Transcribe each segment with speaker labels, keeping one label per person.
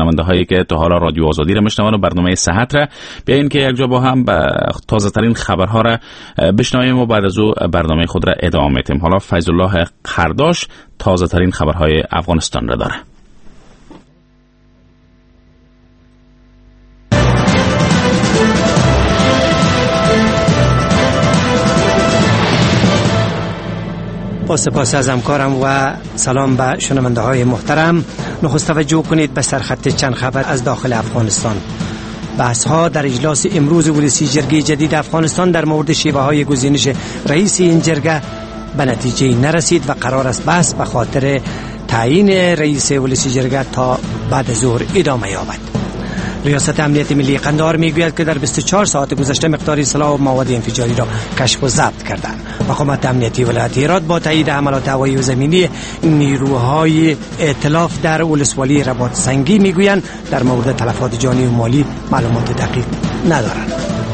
Speaker 1: شنونده هایی که تا حالا رادیو آزادی را میشنوند و برنامه صحت را، بیاین که یک جا با هم تازه ترین خبرها را بشنویم و بعد از او برنامه خود را ادامه میدیم. حالا فیض الله قرداش تازه ترین خبرهای افغانستان را داره.
Speaker 2: با سپاس از همکارم و سلام به شنونده های محترم. نخست توجه کنید به سرخط چند خبر از داخل افغانستان. بحث ها در اجلاس امروز ولسی جرگه جدید افغانستان در مورد شیوه های گزینش رئیس این جرگه به نتیجه نرسید و قرار است بحث به خاطر تعیین رئیس ولسی جرگه تا بعد ظهر ادامه یابد. ریاست امنیت ملی قندهار میگوید که در 24 ساعت گذشته مقداری سلاح و مواد انفجاری را کشف و ضبط کردند. مقامات امنیتی ولایت هرات با تایید حملات هوایی و زمینی نیروهای ائتلاف در ولسوالی رباط سنگی میگویند در مورد تلفات جانی و مالی معلومات دقیق ندارند.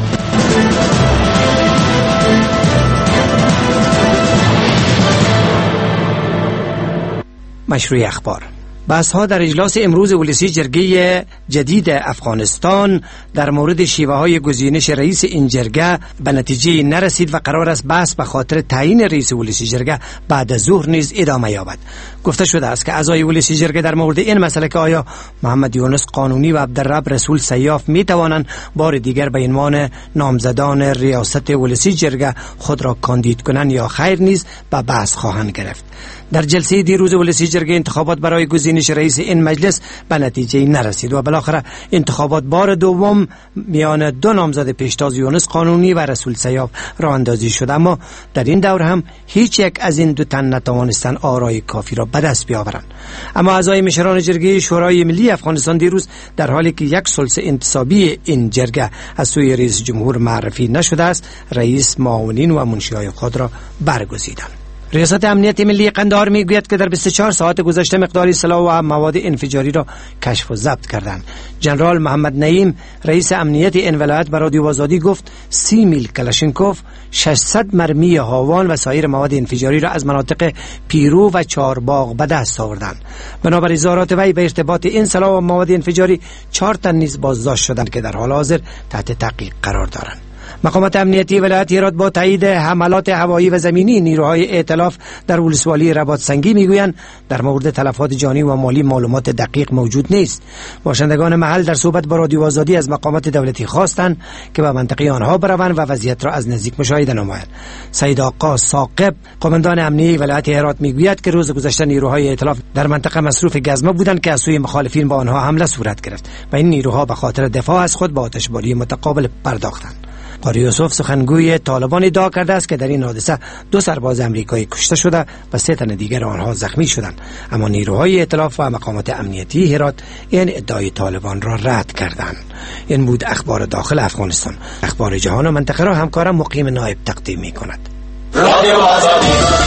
Speaker 2: مشروع اخبار. بحث ها در اجلاس امروز ولسی جرگه جدید افغانستان در مورد شیوه های گزینش رئیس این جرگه به نتیجه نرسید و قرار است بحث به خاطر تعیین رئیس ولسی جرگه بعد از ظهر نیز ادامه یابد. گفته شده است که اعضای ولسی جرگه در مورد این مسئله که آیا محمد یونس قانونی و عبدالرب رسول سیاف می توانند بار دیگر به عنوان نامزدان ریاست ولسی جرگه خود را کاندید کنند یا خیر نیز به بحث خواهند گرفت. در جلسه دیروز ولسی جرگه انتخابات برای گزینش رئیس این مجلس به نتیجه نرسید و بالاخره انتخابات بار دوم میان دو نامزد پیشتاز یونس قانونی و رسول سیاف راه اندازی شد، اما در این دور هم هیچ یک از این دو تن نتوانستند آرای کافی را به دست بیاورند. اما اعضای مشران جرگه شورای ملی افغانستان دیروز در حالی که یک ثلث انتصابی این جرگه از سوی رئیس جمهور معرفی نشده است، رئیس، معاونین و منشیان خود را برگزیدند. ریاست امنیت ملی قندهار میگوید که در 24 ساعت گذشته مقداری سلاح و مواد انفجاری را کشف و ضبط کردند. جنرال محمد نعیم رئیس امنیت این ولایت به رادیو آزادی گفت 30 میل کلاشینکوف، 600 مرمی هاوان و سایر مواد انفجاری را از مناطق پیرو و چهارباغ به دست آوردند. بنابر اظهارات وی به ارتباط این سلاح و مواد انفجاری 4 تن نیز بازداشت شدند که در حال حاضر تحت تحقیق قرار دارند. مقامات امنیتی ولایت هرات با تایید حملات هوایی و زمینی نیروهای ائتلاف در ولسوالی رباط سنگی میگویند در مورد تلفات جانی و مالی معلومات دقیق موجود نیست. باشندگان محل در صحبت با رادیو آزادی از مقامات دولتی خواستند که به منطقه آنها بروند و وضعیت را از نزدیک مشاهده نمایند. سید آقا ثاقب قماندان امنیتی ولایت هرات میگوید که روز گذشته نیروهای ائتلاف در منطقه مصروف گزمه بودند که از سوی مخالفین با آنها حمله صورت گرفت و این نیروها به خاطر دفاع از خود به آتشباری متقابل پرداختند. قاری یوسف سخنگوی طالبان ادعا کرده است که در این حادثه 2 سرباز امریکایی کشته شده و 3 تن دیگر آنها زخمی شدند، اما نیروهای ائتلاف و مقامات امنیتی هرات این ادعای طالبان را رد کردند. این بود اخبار داخل افغانستان. اخبار جهان و منطقه را همکارم مقیم نایب تقدیم می‌کند. رادیو آزادی.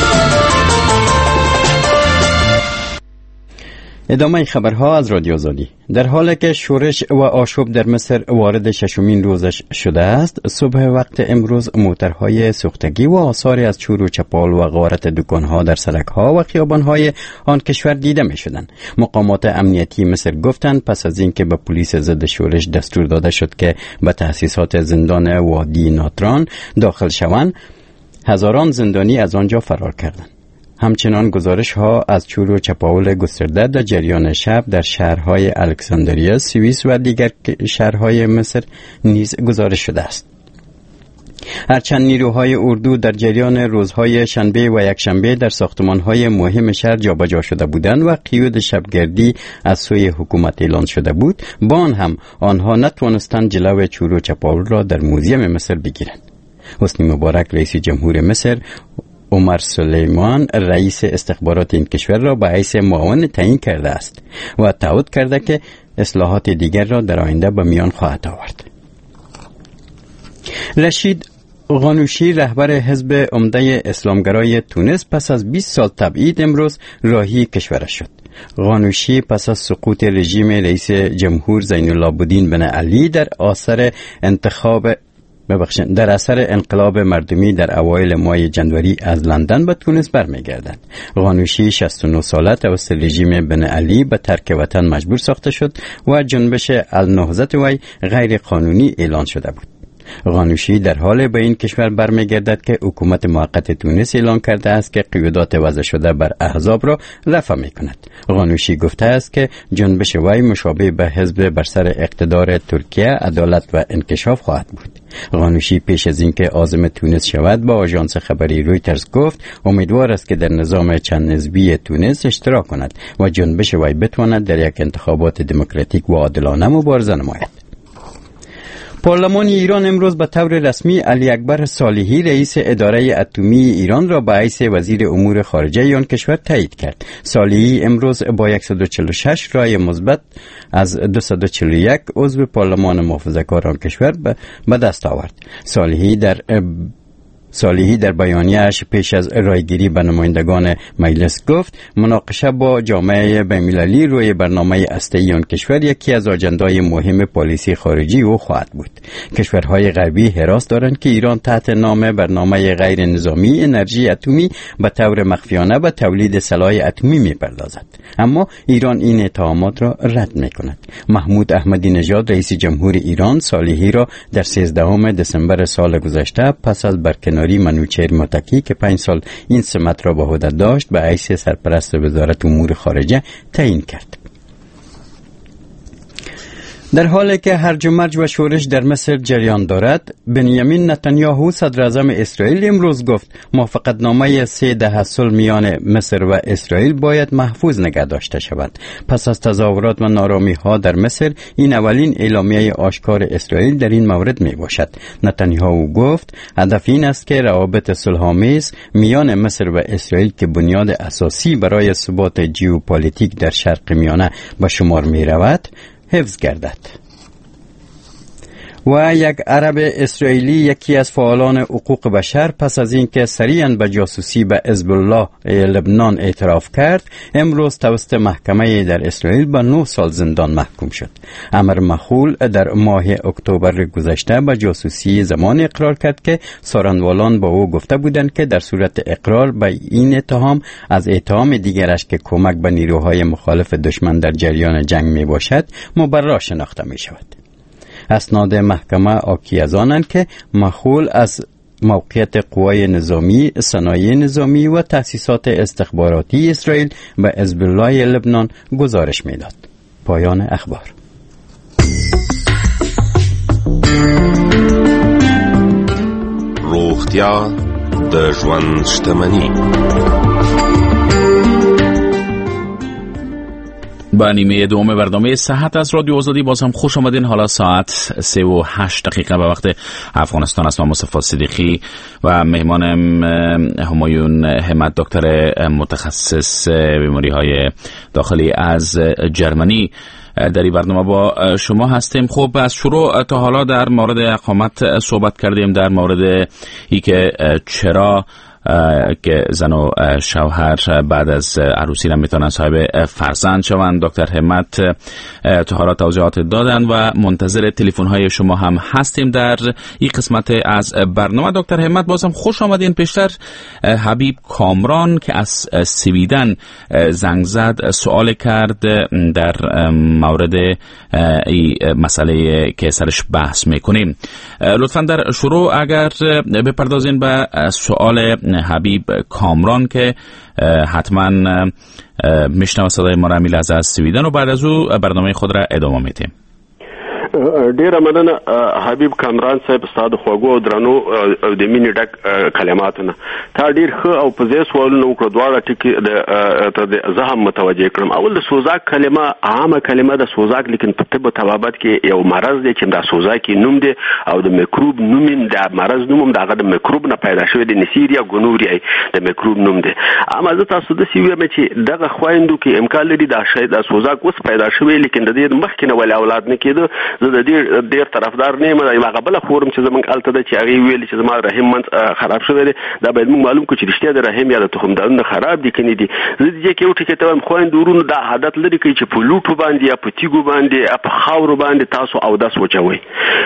Speaker 3: ادامه خبرها از رادیو آزادی. در حالی که شورش و آشوب در مصر وارد 6مین روزش شده است، صبح وقت امروز موترهای سوختگی و آثاری از چور و چپال و غارت دکانها در سړک‌ها و خیابان‌های آن کشور دیده می‌شدند. مقامات امنیتی مصر گفتند پس از اینکه به پلیس ضد شورش دستور داده شد که به تأسیسات زندان وادی ناتران داخل شوند، هزاران زندانی از آنجا فرار کردند. همچنان گزارش ها از چور و چپاول گسترده در جریان شب در شهرهای الکساندریا، سوئیس و دیگر شهرهای مصر نیز گزارش شده است. هرچند نیروهای اردو در جریان روزهای شنبه و یکشنبه در ساختمانهای مهم شهر جابجا شده بودند و قیود شبگردی از سوی حکومت اعلان شده بود، با آن هم آنها نتوانستند جلو چور و چپاول را در موزیم مصر بگیرند. حسنی مبارک رئیس جمهور مصر عمر سلیمان رئیس استخبارات این کشور را به حیث معاون تعیین کرده است و تعهد کرده که اصلاحات دیگر را در آینده به میان خواهد آورد. رشید غانوشی رهبر حزب عمده اسلامگرای تونس پس از 20 سال تبعید امروز راهی کشورش شد. غانوشی پس از سقوط رژیم رئیس جمهور زین العابدین بن علی در اثر انتخاب در اثر انقلاب مردمی در اوایل ماه جنوری از لندن به تونس برمیگردد. غانوشی 69 ساله توسط رژیم بن علی به ترک وطن مجبور ساخته شد و جنبش النهضت وی غیر قانونی اعلان شده بود. غانوشی در حال به این کشور برمیگردد که حکومت موقت تونس اعلان کرده است که قیودات وضع شده بر احزاب را رفع می کند. غانوشی گفته است که جنبش وی مشابه به حزب بر سر اقتدار ترکیه عدالت و انکشاف خواهد بود. غانوشی پیش از اینکه عازم تونس شود با آژانس خبری رویترز گفت امیدوار است که در نظام چند نسبی تونس اشتراک کند و جنبش وی بتواند در یک انتخابات دموکراتیک و عادلانه مبارزه نماید. پارلمان ایران امروز به طور رسمی علی اکبر صالحی رئیس اداره اتمی ایران را به حیث وزیر امور خارجه آن کشور تایید کرد. صالحی امروز با 146 رای مثبت از 241 عضو پارلمان محافظه‌کار آن کشور به دست آورد. صالحی در بیانیه‌اش پیش از رایگیری به نمایندگان مجلس گفت مناقشه با جامعه بین‌المللی روی برنامه هسته‌ای آن کشور یکی از آجندای مهم پالیسی خارجی او خواهد بود. کشورهای غربی حراس دارند که ایران تحت نام برنامه غیر نظامی انرژی اتمی به طور مخفیانه به تولید سلاح اتمی می‌پردازد، اما ایران این اتهامات را رد می‌کند. محمود احمدی نژاد رئیس جمهور ایران صالحی را در 13 دسامبر سال گذشته پس از برکناری منوچهر متکی که 5 سال این سمت را به عهده داشت به حیث سرپرست وزارت امور خارجه تعیین کرد. در حالی که هرج و مرج و شورش در مصر جریان دارد، بنیامین نتانیاهو صدر اعظم اسرائیل امروز گفت موافقتنامه 3 صلح میان مصر و اسرائیل باید محفوظ نگه داشته شود. پس از تظاهرات و نارامی ها در مصر، این اولین اعلامیه آشکار اسرائیل در این مورد می باشد. نتانیاهو گفت هدف این است که روابط صلح‌آمیز میان مصر و اسرائیل که بنیاد اساسی برای ثبات ژئوپلیتیک در شرق میانه به شمار می رود حفظ گردد. و یک عرب اسرائیلی یکی از فعالان حقوق بشر پس از اینکه سریعاً به جاسوسی به حزب الله لبنان اعتراف کرد امروز توسط محکمه در اسرائیل به 9 سال زندان محکوم شد. عمر مخول در ماه اکتبر گذشته به جاسوسی زمان اقرار کرد که سارنوالان با او گفته بودند که در صورت اقرار به این اتهام از اتهام دیگرش که کمک به نیروهای مخالف دشمن در جریان جنگ می باشد مبرا شناخته می شود. اسناد محکمه حاکی از آنند که مخول از موقعیت قوای نظامی، صنایع نظامی و تأسیسات استخباراتی اسرائیل به حزب الله لبنان گزارش می‌داد. پایان اخبار.
Speaker 4: روغتیا د ژوند شتمني.
Speaker 1: با نیمه دوم برنامه صحت از رادیو آزادی باز هم خوش آمدین. حالا ساعت 3:08 به وقت افغانستان است. من مصطفی صدیقی و مهمانم همایون همت، دکتر متخصص بیماری‌های داخلی از جرمنی در این برنامه با شما هستیم. خب از شروع تا حالا در مورد اقامت صحبت کردیم، در مورد ای که چرا که زن و شوهر بعد از عروسی نمیتونن صاحب فرزند شوند. دکتر همت تا حالا توضیحات دادن و منتظر تلفن های شما هم هستیم در این قسمت از برنامه. دکتر همت بازم خوش آمدین. پیشتر حبیب کامران که از سویدن زنگ زد سوال کرد در مورد این مسئله که سرش بحث میکنیم. لطفا در شروع اگر بپردازین به سوال حبیب کامران که حتما میشنوه صدای ما را امیل از سویدن و بعد از او برنامه خود را ادامه میدیم.
Speaker 5: ډیره مننه حبیب کامران صاحب، ستاسو خوږو او درنو او د مینې ډک کلماتونه. تا ډیر ښه او په ځای سوالونه وکړه. دواړه ټکي د زه هم متوجه کړم. اول د سوزاک کلمه عامه کلمه د سوزاک، لیکن په طب طبابت کې یو مرض دی چې د سوزاک نوم دی او د میکروب نوم د مرض نوم دغه د میکروب نه پیدا شوی د نسیریا ګونوریا د میکروب نوم دی. اما زه تاسو د سی ویم چې دغه خويندو کې امکان لري دا شاید د سوزاک اوس پیدا شوی، لیکن د دې مخکې نه ول اولاد نه کېده. زه د ډیر طرفدار نه یم. هغه بل خورم چې زمونږ الته د چې هغه ویل چې زما رحم من خراب شوی دی، دا باید موږ معلوم کړو چې رښتیا د رحم یا د تخمدانونو خراب دي کني دي. زه دې کې یو ټکی ته وایم خويندو ورونو دا عادت لري چې په لوټو باندې یا په تیګو باندې یا په خاورو باندې تاسو او داس وچوي.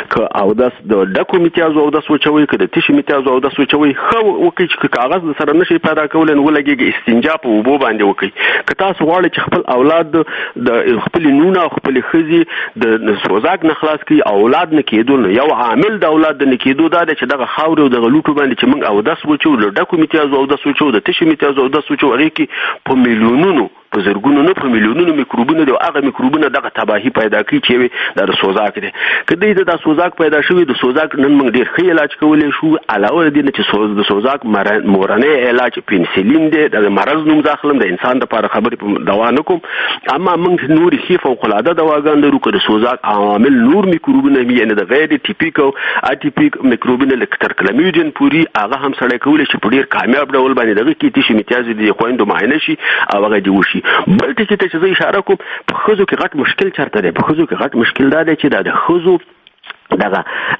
Speaker 5: که او داس د ډکو میتیازو او داس وچوي که د تشي میتیازو او داس وچوي خو وکي چې کاغذ سره نشي پیدا کول نو لګي استنجا په وبو باندې وکي که تاسو غواړئ چې خپل اولاد د خپل نونه او خپل خزي د سوزاک نه خلاص کړي اولاد نه کېدو نو یو عامل د اولاد نه کېدو دا چې دغه خاور او د غلوټو باندې چې موږ او داس وچو له ډکو میتیازو او داس وچو د تشي میتیازو او داس وچو هغه کې په میلیونونو په زرګونو نه په میلیونونو میکروبونه د هغه میکروبونه دغه تباہي پیدا کوي چې د سوزاک دي کله د سوزاک پیدا شوی د سوزاک نن موږ ډیر ښه علاج کولای شو علاوه دې نه چې د سوزاک مورنه علاج پنسلین دی د مرض نوم ځاخلم د انسان لپاره خبرې په دوا نه کوم اما موږ نور هی فوق العاده دواګان لرو که د سوزاک عوامل نور میکروبونه یعنی د غیر ټیپیک او اټیپیک میکروبونه لکه تر کلمیډین پوری هغه هم سره کولای شي په ډیر کامیاب ډول باندې دغه کې تشي میتیاز دي خويندو معاینه شي او هغه دی وشي بل ټکی ته چې اشاره کوم په خزو کې غټ مشکل چرته دی په خزو کې غټ مشکل دا دی چې د خزو دغه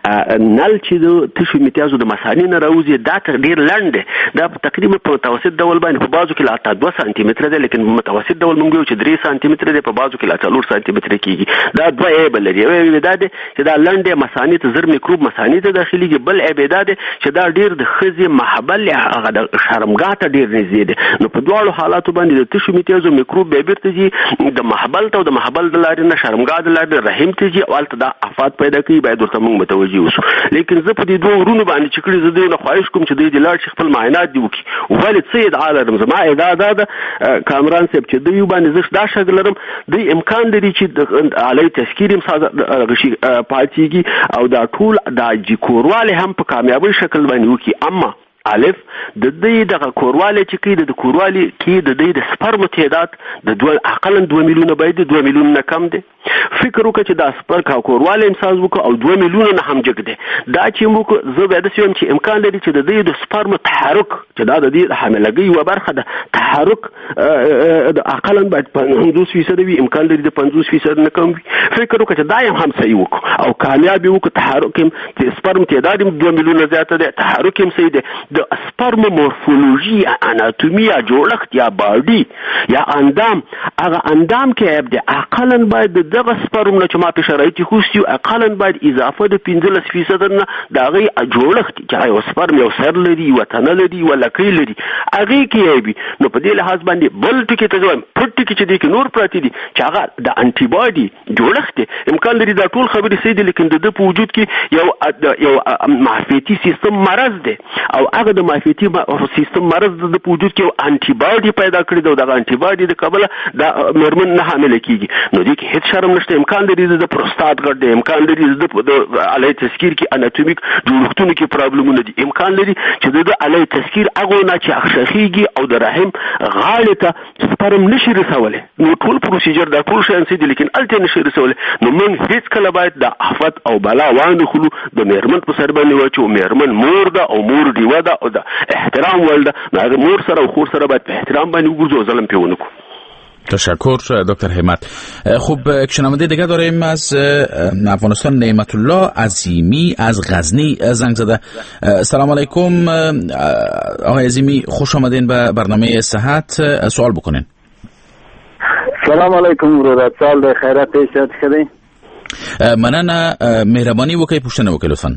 Speaker 5: نل چې د تشو میتیازو د مثانې نه راوځي دا ډیر لنډ دی دا تقریبا په متوسط ډول باندې په بازو کې لا 2 سانتي متر دی لیکن په متوسط ډول موږ یو چې 3 سانتي متر دی په بازو کې لا 4 سانتي متر کېږي دا دوه عیب لري یو دا دی چې دا لنډ مثانې ته زر میکروب مثانې ته داخليږي بل عیب دا دی چې دا ډیر د خزي محبل هغه د شرمګاه ته ډیر نږدې دی نو په دواړو حالاتو باندې د تشو میتیازو میکروب به بیرته ځي د محبل ته او د محبل د لارې نه شرمګاه د لارې رحم ته ځي او البته دا افات پیدا کوي باید ورته موږ متوجي اوسو لیکن زه په دې دوه ورونو باندې چې کړي زه دوی نه خواهش کوم چې دوی د لاړ خپل معاینات دی وکړي ولې څه ادعا لرم زما ادعا دا کامران صاحب چې دوی باندې زه دا شک لرم دوی امکان لري چې د علی تذکیر غشي پاتېږي او دا ټول د جکورواله هم په کامیابی شکل باندې وکړي اما الف د دې د کورواله چې کې د کورواله کې د دې د سپرم تعداد د دوه اقلا 2 میلیونه باید 2 میلیونه نه کم دی فکر وکړه چې د سپر کا کورواله امساز وکړه او 2 میلیونه نه هم جګ دی دا چې موږ زه به د سیم چې امکان لري چې د دې د سپرم تحرک چې دا د دې حاملګي و برخه ده تحرک د اقلا باید 50% وي امکان لري د 50% نه کم وي فکر وکړه چې دا هم صحیح وکړه او کامیاب وکړه تحرک د سپرم تعداد 2 میلیونه زیاته ده تحرک هم صحیح ده د سپرم مورفولوژي اناتومي یا جوړښت یا باډي یا اندام هغه اندام کې عیب دی اقلا باید دغه سپرم نه چې ما په شرایط خوستي اقلا باید اضافه د 15% نه د هغه جوړښت چې یو سپرم یو سر لري یو تنه لري یو لکۍ لري هغه کې عیب نو په دې لحاظ باندې بل ټکی ته ځم پټ ټکی چې دی کې نور پراتی دي چې هغه د انټي باډي جوړښت دی امکان لري دا ټول خبرې سي دي لیکن د په وجود کې یو معافیتي سیستم مرض دی او هغه د معافیتي سیستم مرض د وجود کې انټي باډي پیدا کړی دی دا انټي باډي د قبله د مرمن نه حامل کیږي نو دې کې هیڅ شرم نشته امکان لري د پروستات غړ دی امکان لري د علی تذکیر کې اناتومیک جوړښتونو کې پرابلمونه دي امکان لري چې د علی تذکیر هغه نه چې اخشخيږي او د رحم غاړه ته سپرم نشي رسوله نو ټول پروسیجر دا ټول شان سي دي لیکن الته نشي رسوله نو موږ هیڅ کله باید د آفت او بلا وانه خلو د میرمن په سر باندې وچو میرمن مور ده او مور دیوه ده او د احترام ولده هغه مور سره او خور سره باید په احترام باندې وګورځو ظلم پیونه کو
Speaker 1: تشکر دکتر همت. خب شنونده دیگه داریم از افغانستان نعمت الله عظیمی از غزنی زنگ زده. سلام علیکم آقای عظیمی خوش آمدین به برنامه صحت سوال بکنین.
Speaker 6: سلام علیکم برادر سال خیرات پیشت کردین.
Speaker 1: مننه مهربانی وکي پوښتنه وکړئ لطفا.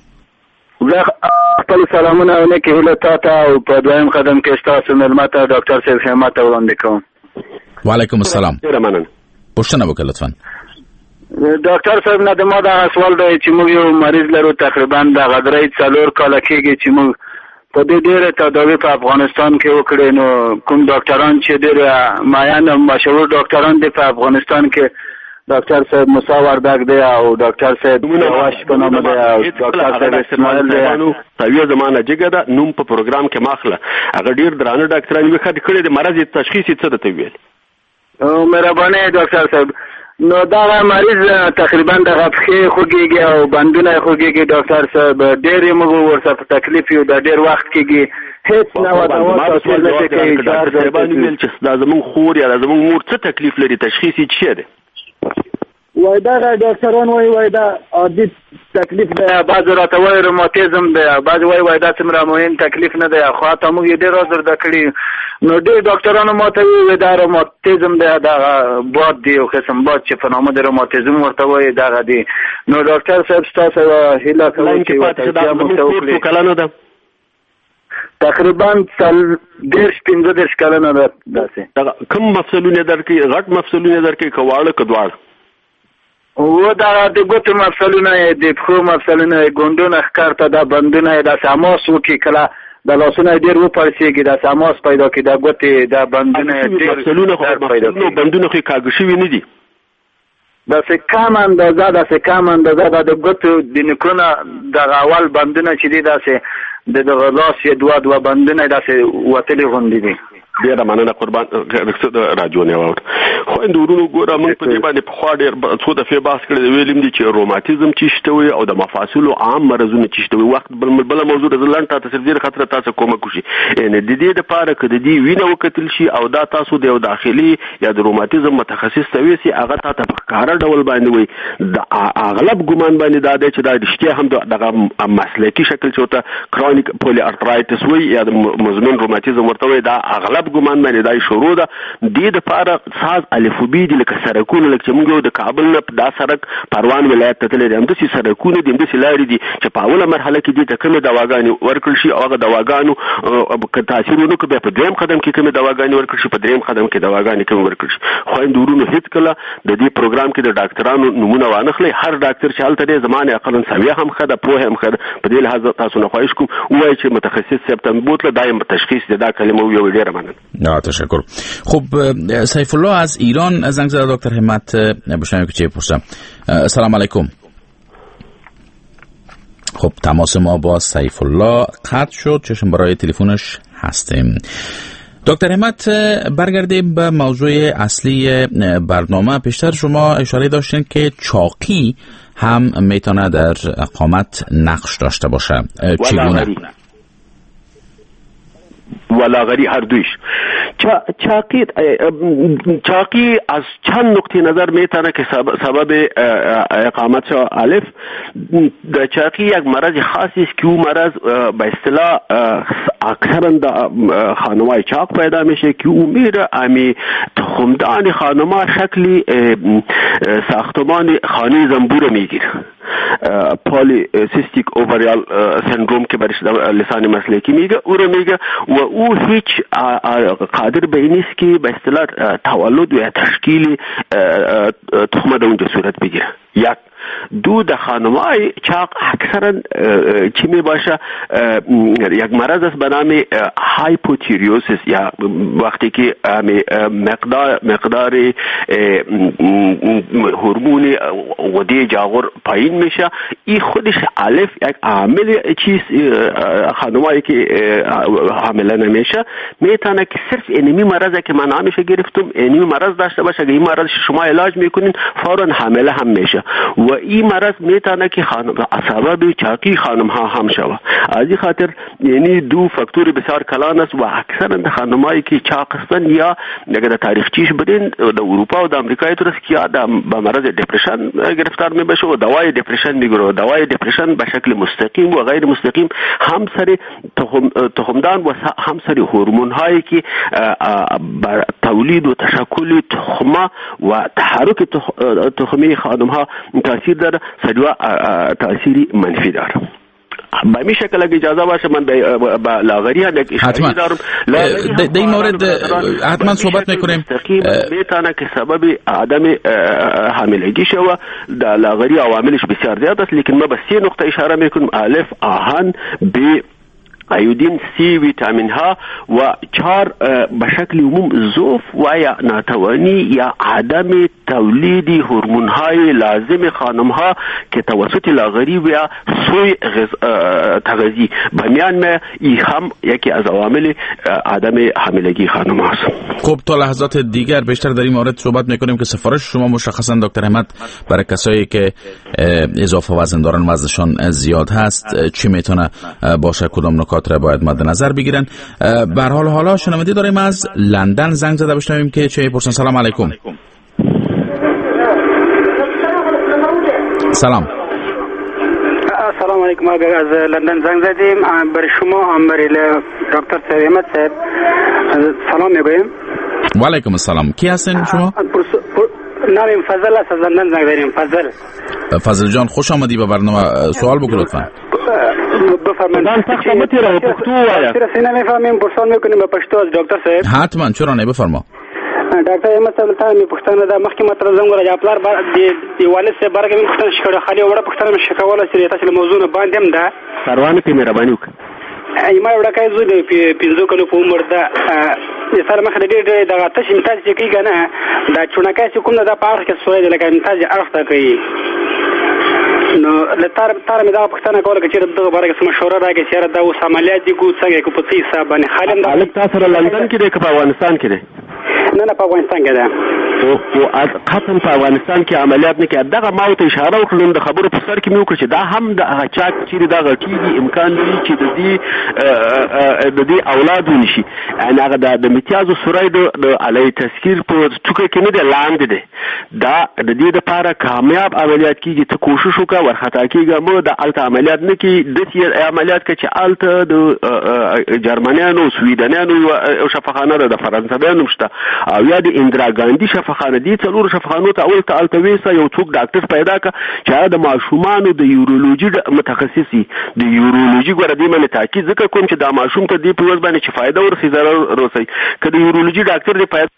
Speaker 6: خپل سلامونه ونه کې هله تاسو او په دویم قدم کې تاسو ملمت ډاکټر صاحب همت وړاندې کوم.
Speaker 1: وعلیکم السلام. پوښتنه وکړئ لطفا.
Speaker 6: ډاکټر صاحب نه د ما دا سوال دی چې موږ یو مریض لرو تقریبا د غدرۍ 4 کال کېږي چې موږ په دې ډېر تداوی په افغانستان کې وکړې نو کوم ډاکټران چې ډېر مایان مشهور ډاکټران دي په افغانستان کې ډاکټر صاحب موسی وردګ دی او ډاکټر صاحب نواش په نوم دی او ډاکټر صاحب اسماعیل دی
Speaker 5: تاویه زمانه جګه ده نوم په پروګرام کې ماخله هغه ډیر درانه ډاکټران یو خاطر کړی د مرض تشخیص څه ته ویل
Speaker 6: او مهرباني ډاکټر صاحب نو دا مریض تقریبا د غفخې خوږیږي او بندونه خوږیږي ډاکټر صاحب ډېر موږ ورسره تکلیف یو د ډېر وخت کېږي هیڅ نه ودا تاسو نه کوي چار
Speaker 5: باندې ویل چې دا زمون خور یا زمون مور څه تکلیف لري تشخیص یې څه دی
Speaker 6: وای دا ډاکټران وای دا عادي تکلیف ده، بعض راته وایي روماتیزم ده، بعض وایي دا څومره مهم تکلیف نه ده، خو حتی موږ یې ډېر زده کړي. نو ډېر ډاکټرانو ماته وویل دا روماتیزم ده، دغه باد دی، یو قسم باد چې په نامه د روماتیزم ورته وایي دغه دی. نو ډاکټر صاحب ستاسو هیله کوم چې وتوصیه موږ ته وکړي.
Speaker 5: کلانه ده
Speaker 6: تقریبا 15 کلنه ده. داسې
Speaker 5: کوم مفصلونه درکې، غټ مفصلونه درکې، کواړه کدوړ
Speaker 6: و دا د ګوتو مفصلونه، د پښو مفصلونه، ګوندونه ښکارته، دا بندونه، دا ساماس وکي، کله د لاسونه ډېر وپړسېږي، دا ساماس پیدا کړي، دا ګوتې، دا بندونه ډېر
Speaker 5: مفصلونه بندونه خو کاږه شوي نه دي.
Speaker 6: داسې کم اندازه دا د ګوتو د نکونه دغه اول بندونه چې دي داسې د دغه لاس یې دوه بندونه داسې وتلې غوندې دي.
Speaker 5: ډېره مننه قربان راجو نه واور. خویند ورونو ګوره موږ په دې باندې پخوا ډېر څو دفعې بحث کړی دی، ویلیم دي چې روماتیزم چې شته وي او د مفاصلو عام مرضونه چې شته وي. وخت بله موضوع د لنډ تاسو ډېر خطر تاسو کومک وشي، یعنې د دې لپاره که د دې وینه وکتل شي او دا تاسو د یو داخلي یا د روماتیزم متخصص ته ویسي، هغه تاسو په ښکاره ډول باندې وي د اغلب ګمان باندې دا دی چې دا رښتیا هم دغه مسلکي شکل چې ورته کرونیک پولی ارترایټس وي یا د مزمن روماتیزم ورته وي، دا اغلب ګمان باندې دا شروع ده. دې لپاره ساز الفبی دي، لکه سرکونه، لکه چې موږ د کابل نه دا سرک پروان ولایت ته تللی دی، همداسې سرکونه دي، همداسې لارې دي چې په اوله مرحله کې دې ته کومې دواګانې ورکړل شي او هغه دواګانو که تاثیر ونه کړي، بیا په دویم قدم کې کومې دواګانې ورکړل شي، په دریم قدم کې دواګانې کومې ورکړل شي. خویندو ورونو هېڅکله د دې پروګرام کې د ډاکټرانو نومونه وانخلئ. هر ډاکټر چې هلته دی زما نه اقلا سویه هم ښه ده، پوهه هم ښه ده. په دې لحاظ تاسو نه خواهش کوم ووایئ چې متخصص صاحب ته بوتله، دا یې تشخیص دی، دا کلمه ویوئ. ډېره مننه.
Speaker 1: تشکر. خب سیف الله از ایران زنگ زده. دکتر همت بشنویم که چه پرسم. سلام علیکم. خب تماس ما با سیف الله قطع شد، چشم برای تلفنش هستیم. دکتر همت برگردیم به موضوع اصلی برنامه. پیشتر شما اشاره داشتین که چاقی هم میتونه در قامت نقش داشته باشه. چگونه؟
Speaker 5: ولاغری هر دویش. چاقی از چند نقطه نظر میتونه که سبب اقامت شود. الف، در چاقی یک مرض خاصی است که او مرض به اصطلاح اکثرا در خانمای چاق پیدا میشه که او میره امی تخمدان خانما شکلی ساختمان خانه زنبور میگیره، پالیسیستیک اووریال سندروم که برش لسان مسلکی میگه، او رو میگه و او هیچ قادر به این نیست که به اصطلاح تولد و تشکیل تخمه در اونجا صورت بگیره. یک. دو، در خانمای چاق اکثرا چی می باشه؟ یک مرض است به نام هایپوتیریوسیس، یا وقتی که مقدار هورمون غده جاغور پایین میشه، این خودش الف یک عامل چیز خانمایی که حامله نمیشه میتونه که صرف اینمی مرضی که من نامش گرفتم اینمی مرض داشته باشه، اگه این مرض شما علاج میکنین فورا حامله هم میشه و این مرض میتونه که سبب چاقی خانم ها هم شود. از این خاطر یعنی دو فاکتور بسیار کلان است و اکثرا خانمایی که چاق هستند یا اگر تاریخچیش بدین در اروپا و در امریکا تو است که یا به مرض دپرشن گرفتار میبشه و دوای دپرشن میگیره. دوای دپرشن به شکل مستقیم و غیر مستقیم هم سر تخمدان و هم سر هورمون هایی که بر تولید و تشکل تخمه و تحرک تخمه خانم ها تاثیر داره، سریع تاثیری منفی داره. به این شکل اگه اجازه باشه من به لاغری هم یک اشاره دارم.
Speaker 1: در این مورد حتما صحبت میکنیم.
Speaker 5: میتونه که سبب عدم حاملگی شود. در لاغری عواملش بسیار زیاد است، لیکن ما به 3 نقطه اشاره میکنیم: الف، آهن، ب، ایودین، سی، ویتامین ها و 4 به شکل عموم ضعف و یا ناتوانی یا عدم تولید هورمون های لازم خانم ها که توسط لاغری و یا سوی تغذیه به میان ای هم یکی از عوامل عدم حاملگی خانم هاست.
Speaker 1: خب تا لحظات دیگر بیشتر در این مورد صحبت میکنیم که سفارش شما مشخصا دکتر همت برای کسایی که اضافه وزن دارن، وزنشان زیاد هست، چی میتونه باشه، کدام نکات را باید مد نظر بگیرن. به هر حال حالا شنونده داریم از لندن زنگ زده، بشنویم که چه پرسن. سلام علیکم.
Speaker 7: سلام. سلام علیکم. ما از لندن زنگ زدیم برای شما برای دکتر سیمت صاحب سلام میگویم.
Speaker 1: و علیکم السلام. کی هستین شما؟
Speaker 7: نامم فضل است، از لندن زنگ زدیم.
Speaker 1: فضل جان خوش آمدی به برنامه. سوال بکن لطفا.
Speaker 7: بفرمایید. تقسیماتی را پختو وایا. چرا نمیفهمیم پرسان میکنیم به پشتو از دکتر صاحب؟
Speaker 1: حتما چرا نه بفرما.
Speaker 7: ډاکټر احمد صاحب ته می پښتنه د مخکې مطلب زنګ راځي خپل د والد صاحب برګه می پښتنه شکړه خالي وړه پښتنه مې شکواله چې تاسو له موضوع نه باندې هم ده
Speaker 5: پروانه کې مهرباني وکړه.
Speaker 7: ایمه وړه کای زو د 15 کلو په عمر ده سره مخ د ډېر د غاتش امتیاز چې کیږي نه دا چونکای چې کوم د پاره کې سوې د لکه امتیاز ارخته کوي نو لتار مې دا پښتنه کوله چې دغه برګه سم مشوره راګي چې دا اوس عملیات دي کو څنګه کو په څه حساب باندې خالم دا
Speaker 5: تاسو سره لندن کې دی که په افغانستان کې دی؟
Speaker 7: نه په افغانستان کې ده.
Speaker 5: او قطن په افغانستان کې عملیات نه کې دغه ما ته اشاره وکړم د خبرو په سر کې مې وکړ چې دا هم د هغه چا چې دا غټي امکان دی چې د دې اولاد ونشي. یعنی هغه د امتیاز سورای د علی تذکیر په ټوکه کې نه دی لاندې دی. دا د دې لپاره کامیاب عملیات کیږي ته کوشش وکړه ورخطا کیږي مو د الته عملیات نه کې د دې عملیات کې چې الته د جرمنیانو سویډنیانو او شفاخانه د فرانسویانو مشته او یا د اندرا ګاندی شفاخانه دي څلور شفاخانو ته اول ته التويسه یو څوک ډاکټر پیدا ک چې د ماشومانو د یورولوژي متخصصي د یورولوژي ګور دی باندې تاکید ذکر کوم چې دا ماشوم ته دی په ور باندې چې فائدہ ورسي ضرر ورسي کله یورولوژي ډاکټر دی پیدا.